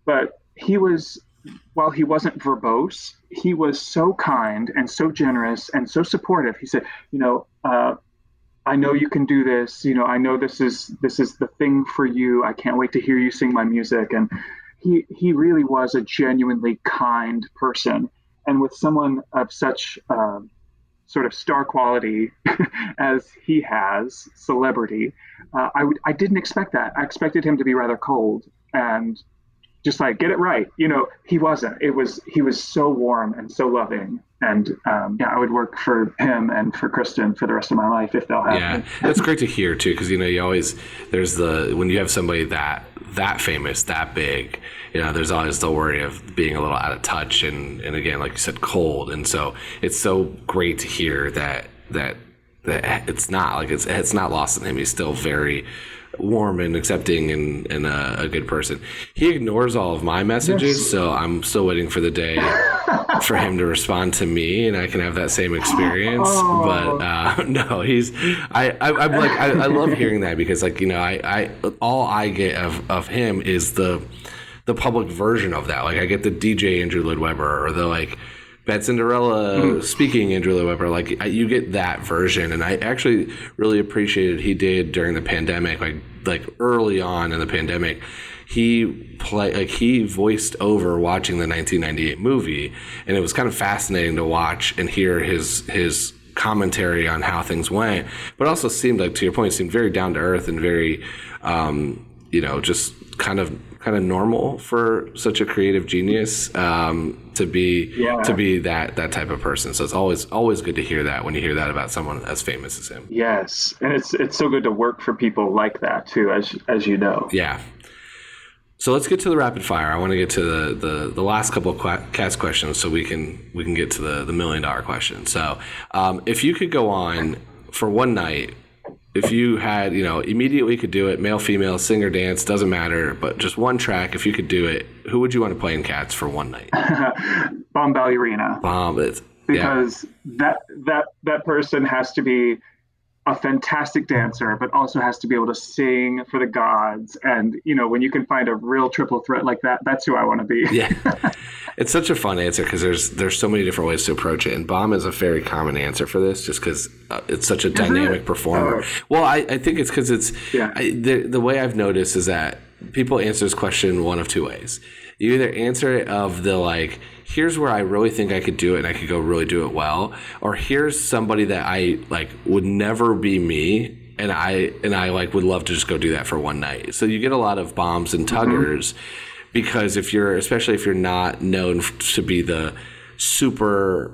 but he was, while he wasn't verbose, he was so kind and so generous and so supportive. He said, you know, uh, I know you can do this. You know, I know this is this is the thing for you. I can't wait to hear you sing my music. And he he really was a genuinely kind person. And with someone of such um, sort of star quality as he has, celebrity, uh, I would I didn't expect that. I expected him to be rather cold and just like, get it right. You know, he wasn't. It was he was so warm and so loving. And um, yeah, I would work for him and for Kristen for the rest of my life if they'll have yeah, me. That's great to hear too, because you know you always there's the when you have somebody that that famous, that big, you know, there's always the worry of being a little out of touch and and again, like you said, cold. And so it's so great to hear that that that it's not like it's it's not lost on him. He's still very warm and accepting and, and a, a good person. He ignores all of my messages, yes. So I'm still waiting for the day for him to respond to me and I can have that same experience. Oh. But uh, no, he's I, I I'm like I, I love hearing that because like you know I, I all I get of, of him is the the public version of that. Like I get the D J Andrew Lloyd Webber or the like Bad Cinderella mm. speaking Andrew Lloyd Webber, like you get that version, and I actually really appreciated he did during the pandemic, like like early on in the pandemic, he play like he voiced over watching the nineteen ninety-eight movie, and it was kind of fascinating to watch and hear his his commentary on how things went, but also seemed like, to your point, seemed very down to earth and very, um, you know, just kind of. kind of normal for such a creative genius um, to be yeah. to be that that type of person. So it's always always good to hear that when you hear that about someone as famous as him. Yes, and it's it's so good to work for people like that too, as as you know. Yeah. So let's get to the rapid fire. I want to get to the the, the last couple of qu- cast questions so we can we can get to the the million dollar question. So um, if you could go on for one night. If you had, you know, immediately could do it, male, female, singer, dance, doesn't matter, but just one track, if you could do it, who would you want to play in Cats for one night? Bomb Ballerina. Bomb it. Because yeah. that that that person has to be a fantastic dancer, but also has to be able to sing for the gods. And, you know, when you can find a real triple threat like that, that's who I want to be. Yeah. It's such a fun answer because there's there's so many different ways to approach it. And Bomb is a very common answer for this just because uh, it's such a dynamic performer. Oh. Well, I, I think it's because it's yeah. I, the, the way I've noticed is that people answer this question one of two ways. You either answer it of the like, here's where I really think I could do it and I could go really do it well, or here's somebody that I like would never be me and I and I like would love to just go do that for one night. So you get a lot of bombs and tuggers mm-hmm. because if you're especially if you're not known to be the super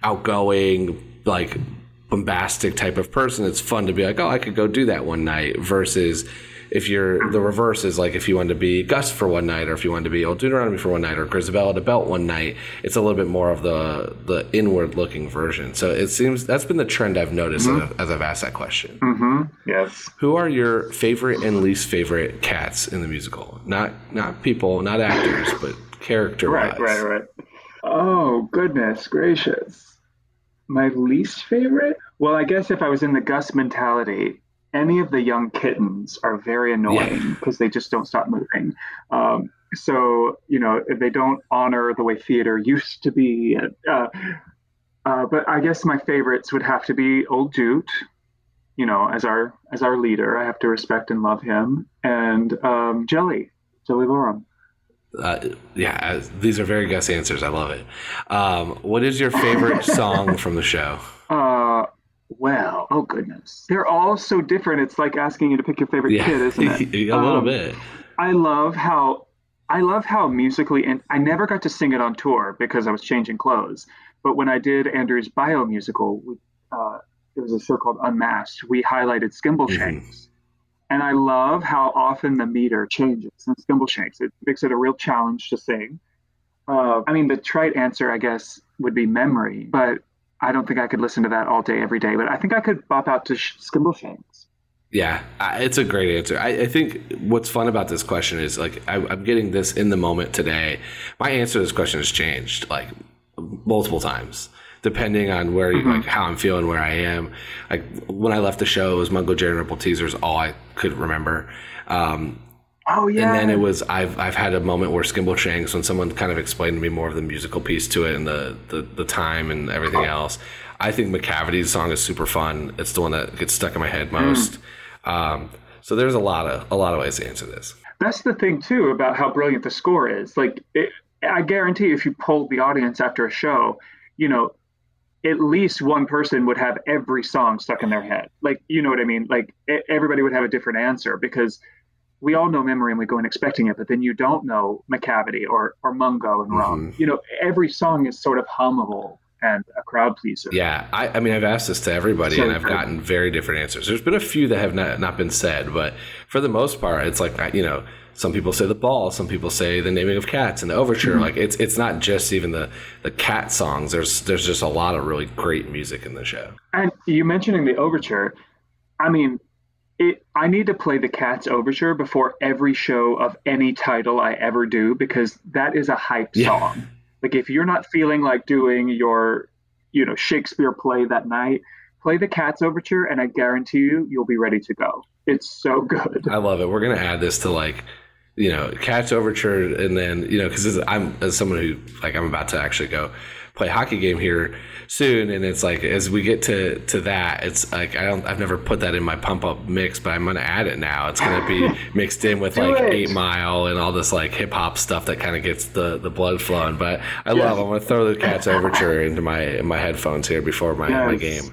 outgoing like bombastic type of person, it's fun to be like, oh, I could go do that one night versus if you're the reverse is like if you wanted to be Gus for one night or if you wanted to be Old Deuteronomy for one night or Grisabella to Belt one night, it's a little bit more of the the inward looking version. So it seems that's been the trend I've noticed mm-hmm. as I've asked that question. Mm-hmm. Yes. Who are your favorite and least favorite cats in the musical? Not not people, not actors, but character wise. Right, right, right. Oh, goodness gracious. My least favorite? Well, I guess if I was in the Gus mentality, any of the young kittens are very annoying because yeah. they just don't stop moving. Um, so, you know, if they don't honor the way theater used to be. Uh, uh, but I guess my favorites would have to be Old Jute, you know, as our as our leader. I have to respect and love him. And um, Jelly, Jelly Loram. Uh, yeah, these are very Gus answers. I love it. Um, what is your favorite song from the show? Uh, Well, oh goodness. They're all so different. It's like asking you to pick your favorite yeah. kid, isn't it? A little um, bit. I love how I love how musically, and I never got to sing it on tour because I was changing clothes. But when I did Andrew's bio musical, we, uh, it was a show called Unmasked. We highlighted Skimbleshanks. Mm-hmm. And I love how often the meter changes in Skimbleshanks. It makes it a real challenge to sing. Uh, I mean, the trite answer, I guess, would be Memory, but I don't think I could listen to that all day, every day, but I think I could bop out to sh- Skimbleshanks. Yeah, it's a great answer. I, I think what's fun about this question is like I, I'm getting this in the moment today. My answer to this question has changed like multiple times, depending on where mm-hmm. like how I'm feeling, where I am. Like when I left the show, it was Mungo Jerry and Ripple Teasers, all I could remember. Um, Oh yeah. And then it was I've I've had a moment where Skimble Shanks, when someone kind of explained to me more of the musical piece to it and the the, the time and everything else. I think McCavity's song is super fun. It's the one that gets stuck in my head most. Mm. Um, so there's a lot of a lot of ways to answer this. That's the thing too about how brilliant the score is. Like, it, I guarantee if you polled the audience after a show, you know, at least one person would have every song stuck in their head. Like, you know what I mean? Like, everybody would have a different answer, because we all know Memory and we go in expecting it, but then you don't know McCavity or or Mungo and Rum. Mm-hmm. You know, every song is sort of hummable and a crowd pleaser. Yeah, I, I mean, I've asked this to everybody, so and I've good. gotten very different answers. There's been a few that have not, not been said, but for the most part, it's like, you know, some people say The Ball, some people say The Naming of Cats and the Overture. Mm-hmm. Like, it's it's not just even the, the cat songs. There's there's just a lot of really great music in the show. And you mentioning the Overture, I mean, it, I need to play the Cats Overture before every show of any title I ever do, because that is a hype yeah. song. Like, if you're not feeling like doing your, you know, Shakespeare play that night, play the Cats Overture, and I guarantee you, you'll be ready to go. It's so good. I love it. We're going to add this to, like, you know, Cats Overture, and then, you know, because I'm, as someone who, like, I'm about to actually go play a hockey game here soon, and it's like, as we get to to that, it's like, I don't I've never put that in my pump up mix, but I'm gonna add it now. It's gonna be mixed in with like it. Eight Mile and all this like hip hop stuff that kind of gets the the blood flowing. But I yes. love I'm gonna throw the Cats Overture into my in my headphones here before my, yes. my game.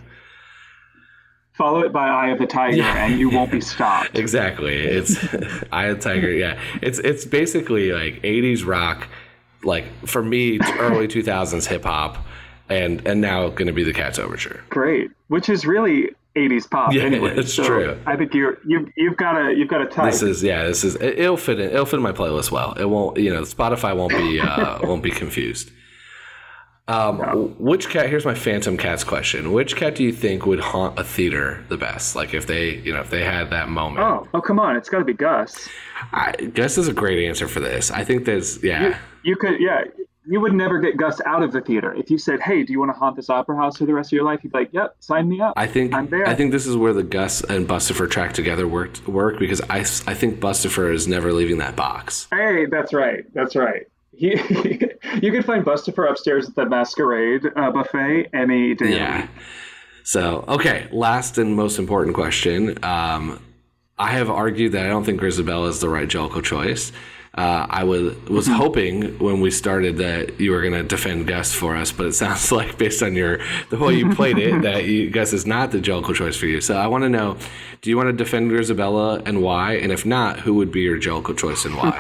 Follow it by Eye of the Tiger, yeah. and you won't be stopped. Exactly. It's Eye of the Tiger, yeah. It's it's basically like eighties rock, like, for me, early two thousands hip hop, and and now going to be the Cats Overture. Great, which is really eighties pop. Yeah, anyway. It's so true. I think you're you you've got a you've got a type. This is yeah. This is it, it'll fit in. It'll fit in my playlist well. It won't. You know, Spotify won't be uh, won't be confused. Um, no. Which cat? Here's my Phantom Cats question. Which cat do you think would haunt a theater the best? Like, if they, you know, if they had that moment. Oh, oh, come on! It's got to be Gus. I, Gus is a great answer for this. I think there's, yeah. You, you could, yeah. You would never get Gus out of the theater. If you said, "Hey, do you want to haunt this opera house for the rest of your life?" He'd be like, "Yep, sign me up." I think I'm there. I think this is where the Gus and Bustifer track together worked work because I, I think Bustifer is never leaving that box. Hey, that's right. That's right. He, you can find Bustifer upstairs at the Masquerade uh, buffet any day. Yeah. So, okay, last and most important question. Um, I have argued that I don't think Grizabella is the right Jellicle choice. Uh, I would, was hoping when we started that you were going to defend Gus for us, but it sounds like based on your the way you played it that you, Gus is not the Jellicle choice for you. So I want to know, do you want to defend Grizabella and why? And if not, who would be your Jellicle choice and why?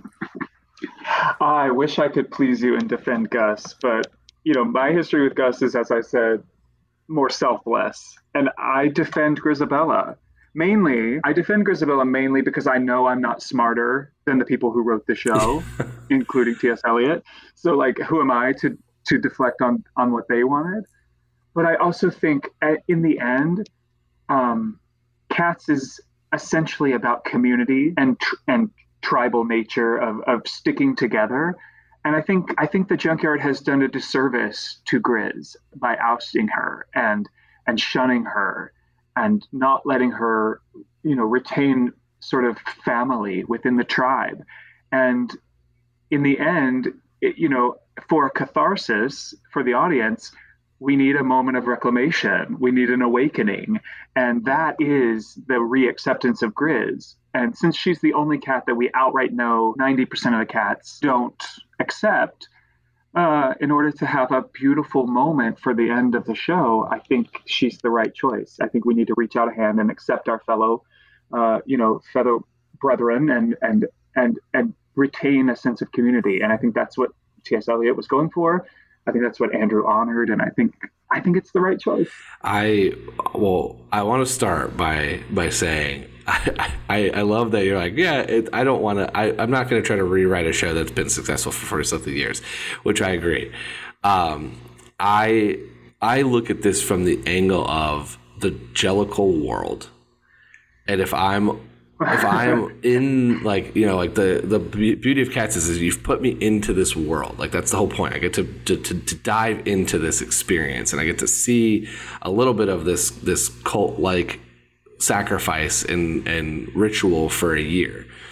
I wish I could please you and defend Gus, but, you know, my history with Gus is, as I said, more selfless. And I defend Grizabella. Mainly, I defend Grizabella mainly because I know I'm not smarter than the people who wrote the show, including T S. Eliot. So, like, who am I to, to deflect on, on what they wanted? But I also think, at, in the end, um, Cats is essentially about community and tr- and tribal nature of, of sticking together. And I think I think the Junkyard has done a disservice to Grizz by ousting her and and shunning her and not letting her, you know, retain sort of family within the tribe. And in the end, it, you know, for a catharsis for the audience, we need a moment of reclamation. We need an awakening. And that is the reacceptance of Grizz. And since she's the only cat that we outright know ninety percent of the cats don't accept, uh, in order to have a beautiful moment for the end of the show, I think she's the right choice. I think we need to reach out a hand and accept our fellow, uh, you know, fellow brethren and, and, and, and retain a sense of community. And I think that's what T S. Eliot was going for. I think that's what Andrew honored. And I think, I think it's the right choice. I, well, I want to start by, by saying, I, I, I love that you're like, yeah, it, I don't want to, I'm not going to try to rewrite a show that's been successful for forty something years, which I agree. Um, I, I look at this from the angle of the Jellicle world. And if I'm, if I'm in, like, you know, like the, the beauty of Cats is, is you've put me into this world. Like, that's the whole point. I get to, to, to, to dive into this experience and I get to see a little bit of this, this cult-like sacrifice and, and ritual for a year.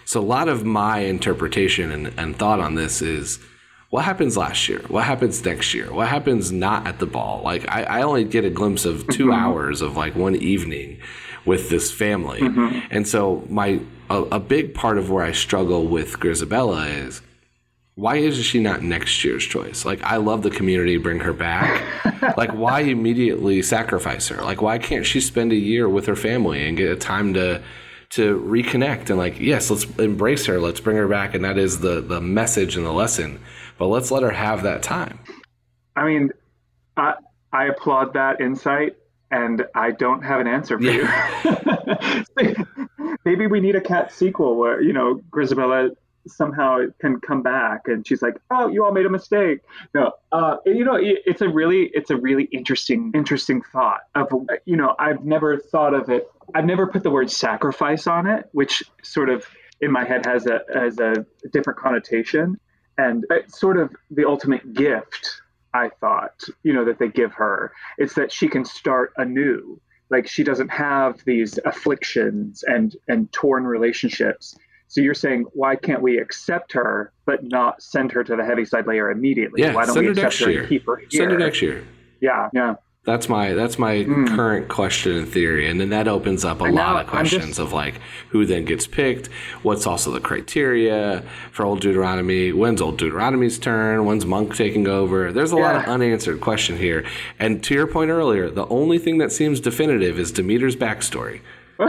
So a lot of my interpretation and, and thought on this is, what happens last year? What happens next year? What happens not at the ball? Like, I, I only get a glimpse of two mm-hmm. hours of like one evening with this family. Mm-hmm. And so my a, a big part of where I struggle with Grizabella is, why is she not next year's choice? Like, I love the community, bring her back. Like, why immediately sacrifice her? Like, why can't she spend a year with her family and get a time to to reconnect? And like, yes, let's embrace her. Let's bring her back. And that is the the message and the lesson. But let's let her have that time. I mean, I, I applaud that insight, and I don't have an answer for yeah. you. Maybe we need a Cat sequel where, you know, Grizabella somehow can come back and she's like, oh, you all made a mistake. No, uh, you know, it, it's a really, it's a really interesting, interesting thought of, you know, I've never thought of it. I've never put the word sacrifice on it, which sort of in my head has a, has a different connotation. And it's sort of the ultimate gift, I thought, you know, that they give her. It's that she can start anew. Like, she doesn't have these afflictions and, and torn relationships. So you're saying, why can't we accept her, but not send her to the Heaviside Layer immediately? Yeah, why don't send we her accept next her year. and keep her here? Send her next year. Yeah, yeah. That's my that's my mm. current question and theory, and then that opens up a lot now, of questions just, of like, who then gets picked, what's also the criteria for Old Deuteronomy, when's Old Deuteronomy's turn, when's Monk taking over? There's a yeah. lot of unanswered question here, and to your point earlier, the only thing that seems definitive is Demeter's backstory.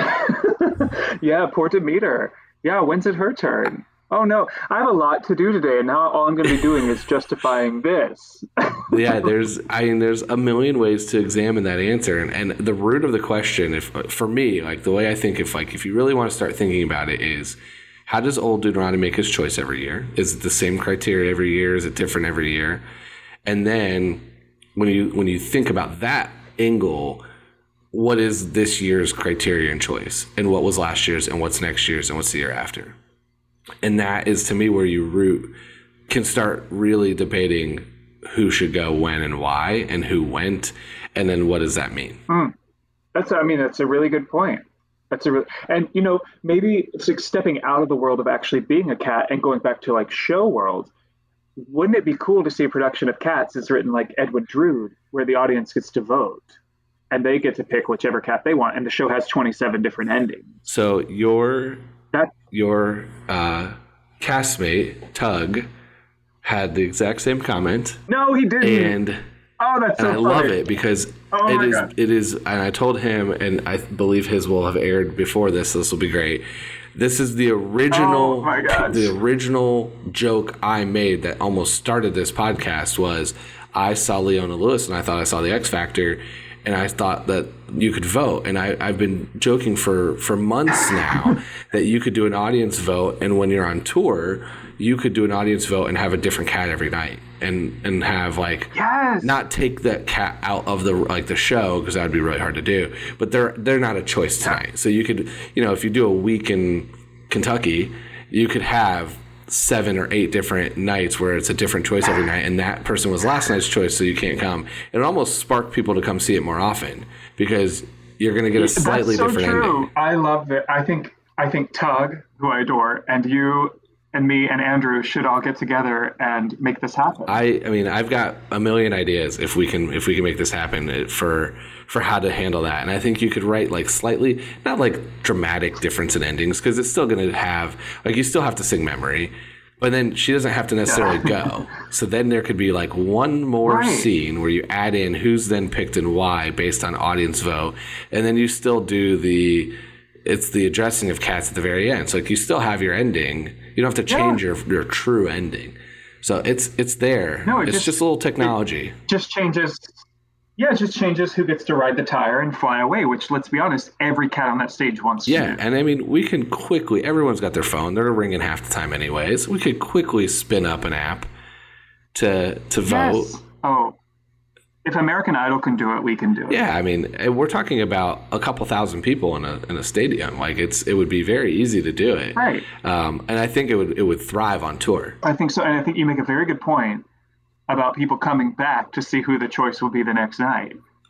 Yeah, poor Demeter. Yeah, when's it her turn? Oh no, I have a lot to do today, and now all I'm going to be doing is justifying this. Yeah, there's, I mean, there's a million ways to examine that answer, and, and the root of the question, if for me, like the way I think, if like if you really want to start thinking about it, is how does Old Deuteronomy make his choice every year? Is it the same criteria every year? Is it different every year? And then when you when you think about that angle, what is this year's criteria and choice, and what was last year's, and what's next year's, and what's the year after? And that is, to me, where you root can start really debating who should go when and why, and who went, and then what does that mean? Mm. That's, I mean, that's a really good point. That's a, re- and you know, maybe it's like stepping out of the world of actually being a cat and going back to like show world. Wouldn't it be cool to see a production of Cats that's written like Edwin Drood, where the audience gets to vote? And they get to pick whichever cat they want, and the show has twenty-seven different endings. So your that your uh, castmate Tug had the exact same comment. No, he didn't. And oh, that's so and I funny. love it because oh it is God. it is. And I told him, and I believe his will have aired before this. So this will be great. This is the original, oh the original joke I made that almost started this podcast. Was I saw Leona Lewis and I thought I saw the X Factor. And I thought that you could vote. And I, I've been joking for, for months now that you could do an audience vote. And when you're on tour, you could do an audience vote and have a different cat every night. And, and have like, yes. not take that cat out of the like the show, because that would be really hard to do. But they're they're not a choice tonight. So you could, you know, if you do a week in Kentucky, you could have seven or eight different nights where it's a different choice every night, and that person was last night's choice, so you can't come. It almost sparked people to come see it more often because you're going to get a slightly That's so different true. ending. I love that. I think I think Tug, who I adore, and you and me and Andrew should all get together and make this happen. I, I mean, I've got a million ideas if we can if we can make this happen for for how to handle that. And I think you could write like slightly, not like dramatic difference in endings, because it's still going to have, like, you still have to sing Memory, but then she doesn't have to necessarily go. So then there could be like one more right. scene where you add in who's then picked and why based on audience vote. And then you still do the, it's the addressing of cats at the very end. So like you still have your ending. You don't have to change yeah. your your true ending. So it's it's there. No, it it's just, just a little technology. Just changes. Yeah, it just changes who gets to ride the tire and fly away, which, let's be honest, every cat on that stage wants yeah, to do. Yeah, and I mean, we can quickly, everyone's got their phone. They're ringing half the time anyways. We could quickly spin up an app to to vote. Yes. Oh, if American Idol can do it, we can do it. Yeah, I mean, we're talking about a couple thousand people in a in a stadium. Like, it's it would be very easy to do it. Right. Um, and I think it would it would thrive on tour. I think so, and I think you make a very good point about people coming back to see who the choice will be the next night.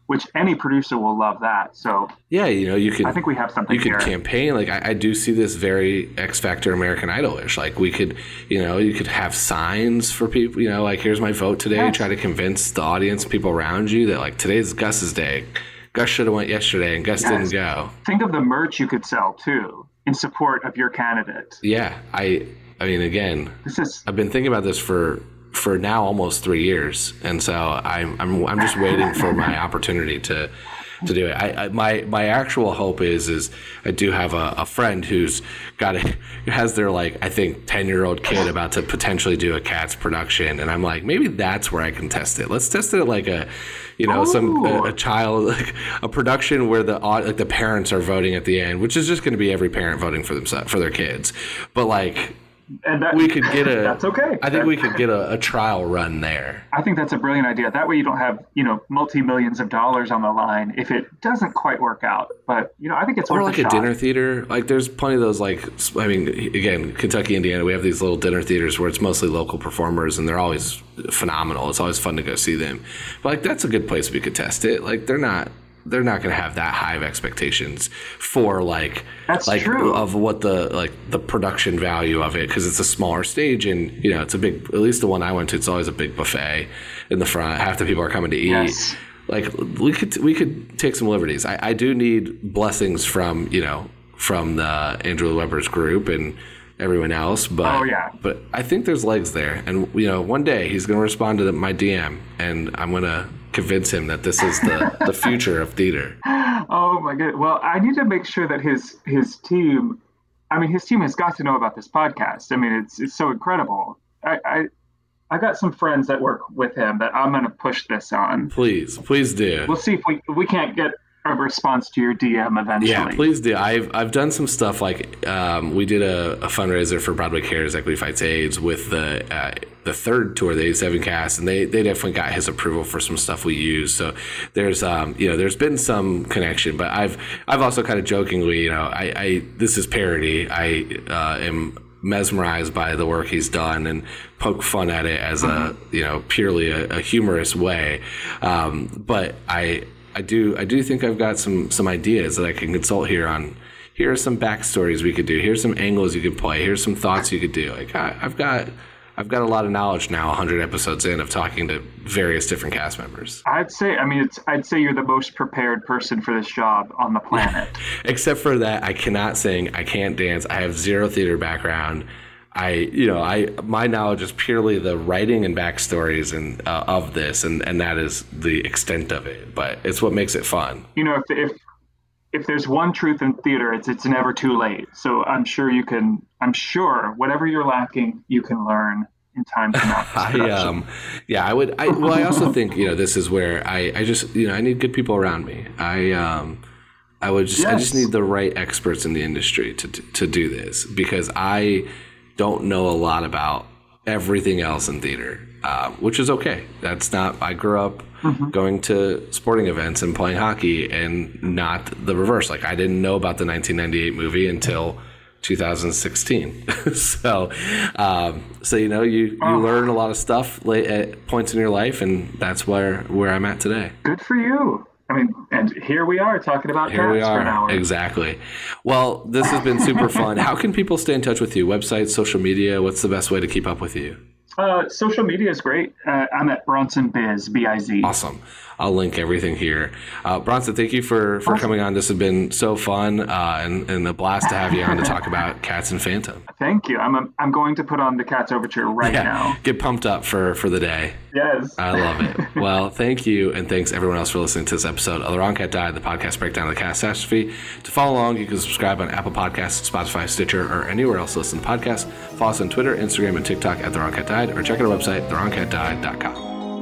which any producer will love that. So yeah, you know, you could. I think we have something. You could here. campaign. Like I, I do see this very X Factor American Idol-ish. Like we could, you know, you could have signs for people. You know, like here's my vote today. Yes. Try to convince the audience, people around you, that like today's Gus's day. Gus should have went yesterday, and Gus yes. didn't go. Think of the merch you could sell too in support of your candidate. Yeah, I. I mean, again, this is. I've been thinking about this for. for now almost three years, and so I'm I'm I'm just waiting for my opportunity to to do it. I, I my my actual hope is is I do have a, a friend who's got a has their like I think ten year old kid about to potentially do a Cats production, and I'm like, maybe that's where I can test it. Let's test it like a you know oh. some a, a child like a production where the like the parents are voting at the end, which is just going to be every parent voting for themselves for their kids, but like. And that, we could get a. That's okay. I think we could get a, a trial run there. I think that's a brilliant idea. That way, you don't have you know multi millions of dollars on the line if it doesn't quite work out. But you know, I think it's or worth like a, a shot. dinner theater. Like there's plenty of those. Like I mean, again, Kentucky, Indiana, we have these little dinner theaters where it's mostly local performers, and they're always phenomenal. It's always fun to go see them. But like that's a good place we could test it. Like they're not. They're not going to have that high of expectations for like That's like true. of what the like the production value of it, because it's a smaller stage, and you know it's a big. At least the one I went to, it's always a big buffet in the front. Half the people are coming to eat. Yes. Like we could we could take some liberties. I, I do need blessings from you know from the Andrew Weber's group and everyone else, but oh, yeah. but I think there's legs there, and you know one day he's going to respond to the, my D M, and I'm going to convince him that this is the, the future of theater. Oh my god! Well, I need to make sure that his his team, I mean, his team has got to know about this podcast. I mean, it's it's so incredible. I I, I got some friends that work with him that I'm going to push this on. Please, please do. We'll see if we we can't get a response to your D M eventually. Yeah, please do. I've I've done some stuff like um, we did a, a fundraiser for Broadway Cares Equity Fights AIDS with the uh, the third tour, the eighty-seven cast, and they, they definitely got his approval for some stuff we use. So there's um you know there's been some connection, but I've I've also kind of jokingly you know I, I this is parody. I uh, am mesmerized by the work he's done and poke fun at it as a you know purely a, a humorous way, um, but I. I do I do think I've got some some ideas that I can consult here on. Here are some backstories we could do. Here's some angles you could play. Here's some thoughts you could do. Like I, I've got I've got a lot of knowledge now, one hundred episodes in, of talking to various different cast members. I'd say I mean it's I'd say you're the most prepared person for this job on the planet. Except for that, I cannot sing. I can't dance. I have zero theater background. I, you know, I my knowledge is purely the writing and backstories and uh, of this, and, and that is the extent of it. But it's what makes it fun. You know, if if if there's one truth in theater, it's it's never too late. So I'm sure you can. I'm sure whatever you're lacking, you can learn in time to not. I um, yeah, I would. I well, I also think you know this is where I I just you know I need good people around me. I um. I would just yes. I just need the right experts in the industry to to do this, because I don't know a lot about everything else in theater, uh, which is okay. That's not, I grew up mm-hmm. going to sporting events and playing hockey, and not the reverse. Like I didn't know about the nineteen ninety-eight movie until two thousand sixteen. so, um, so, you know, you, you oh. learn a lot of stuff late at points in your life, and that's where, where I'm at today. Good for you. I mean, and here we are talking about here we cats are. for an hour. Exactly. Well, this has been super fun. How can people stay in touch with you? Website, social media? What's the best way to keep up with you? Uh, social media is great. Uh, I'm at Bronson Biz, B I Z. Awesome. I'll link everything here. Uh, Bronson, thank you for, for awesome. coming on. This has been so fun uh, and, and a blast to have you on to talk about Cats and Phantom. Thank you. I'm a, I'm going to put on the Cats Overture right yeah. now. Get pumped up for, for the day. Yes. I love it. Well, thank you, and thanks everyone else for listening to this episode of The Wrong Cat Died, the podcast breakdown of the catastrophe. To follow along, you can subscribe on Apple Podcasts, Spotify, Stitcher, or anywhere else to listen to podcasts. Follow us on Twitter, Instagram, and TikTok at The Wrong Cat Died, or check out our website, the wrong cat died dot com.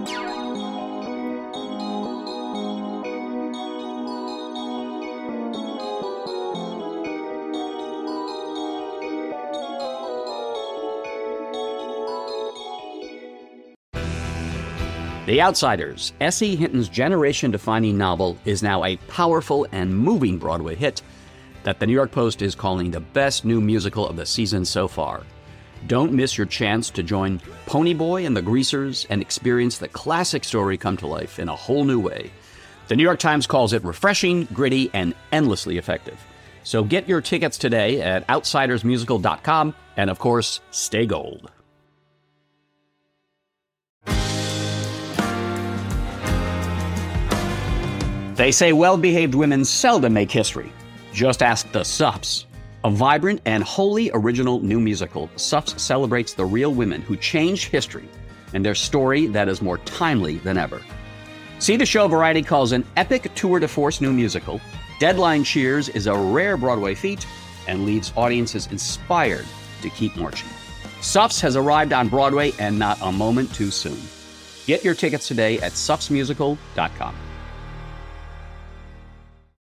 The Outsiders, S E. Hinton's generation-defining novel, is now a powerful and moving Broadway hit that the New York Post is calling the best new musical of the season so far. Don't miss your chance to join Ponyboy and the Greasers and experience the classic story come to life in a whole new way. The New York Times calls it refreshing, gritty, and endlessly effective. So get your tickets today at outsiders musical dot com, and of course, stay gold. They say well-behaved women seldom make history. Just ask the Suffs. A vibrant and wholly original new musical, Suffs celebrates the real women who changed history and their story that is more timely than ever. See the show Variety calls an epic tour de force new musical. Deadline cheers is a rare Broadway feat and leaves audiences inspired to keep marching. Suffs has arrived on Broadway and not a moment too soon. Get your tickets today at suffs musical dot com.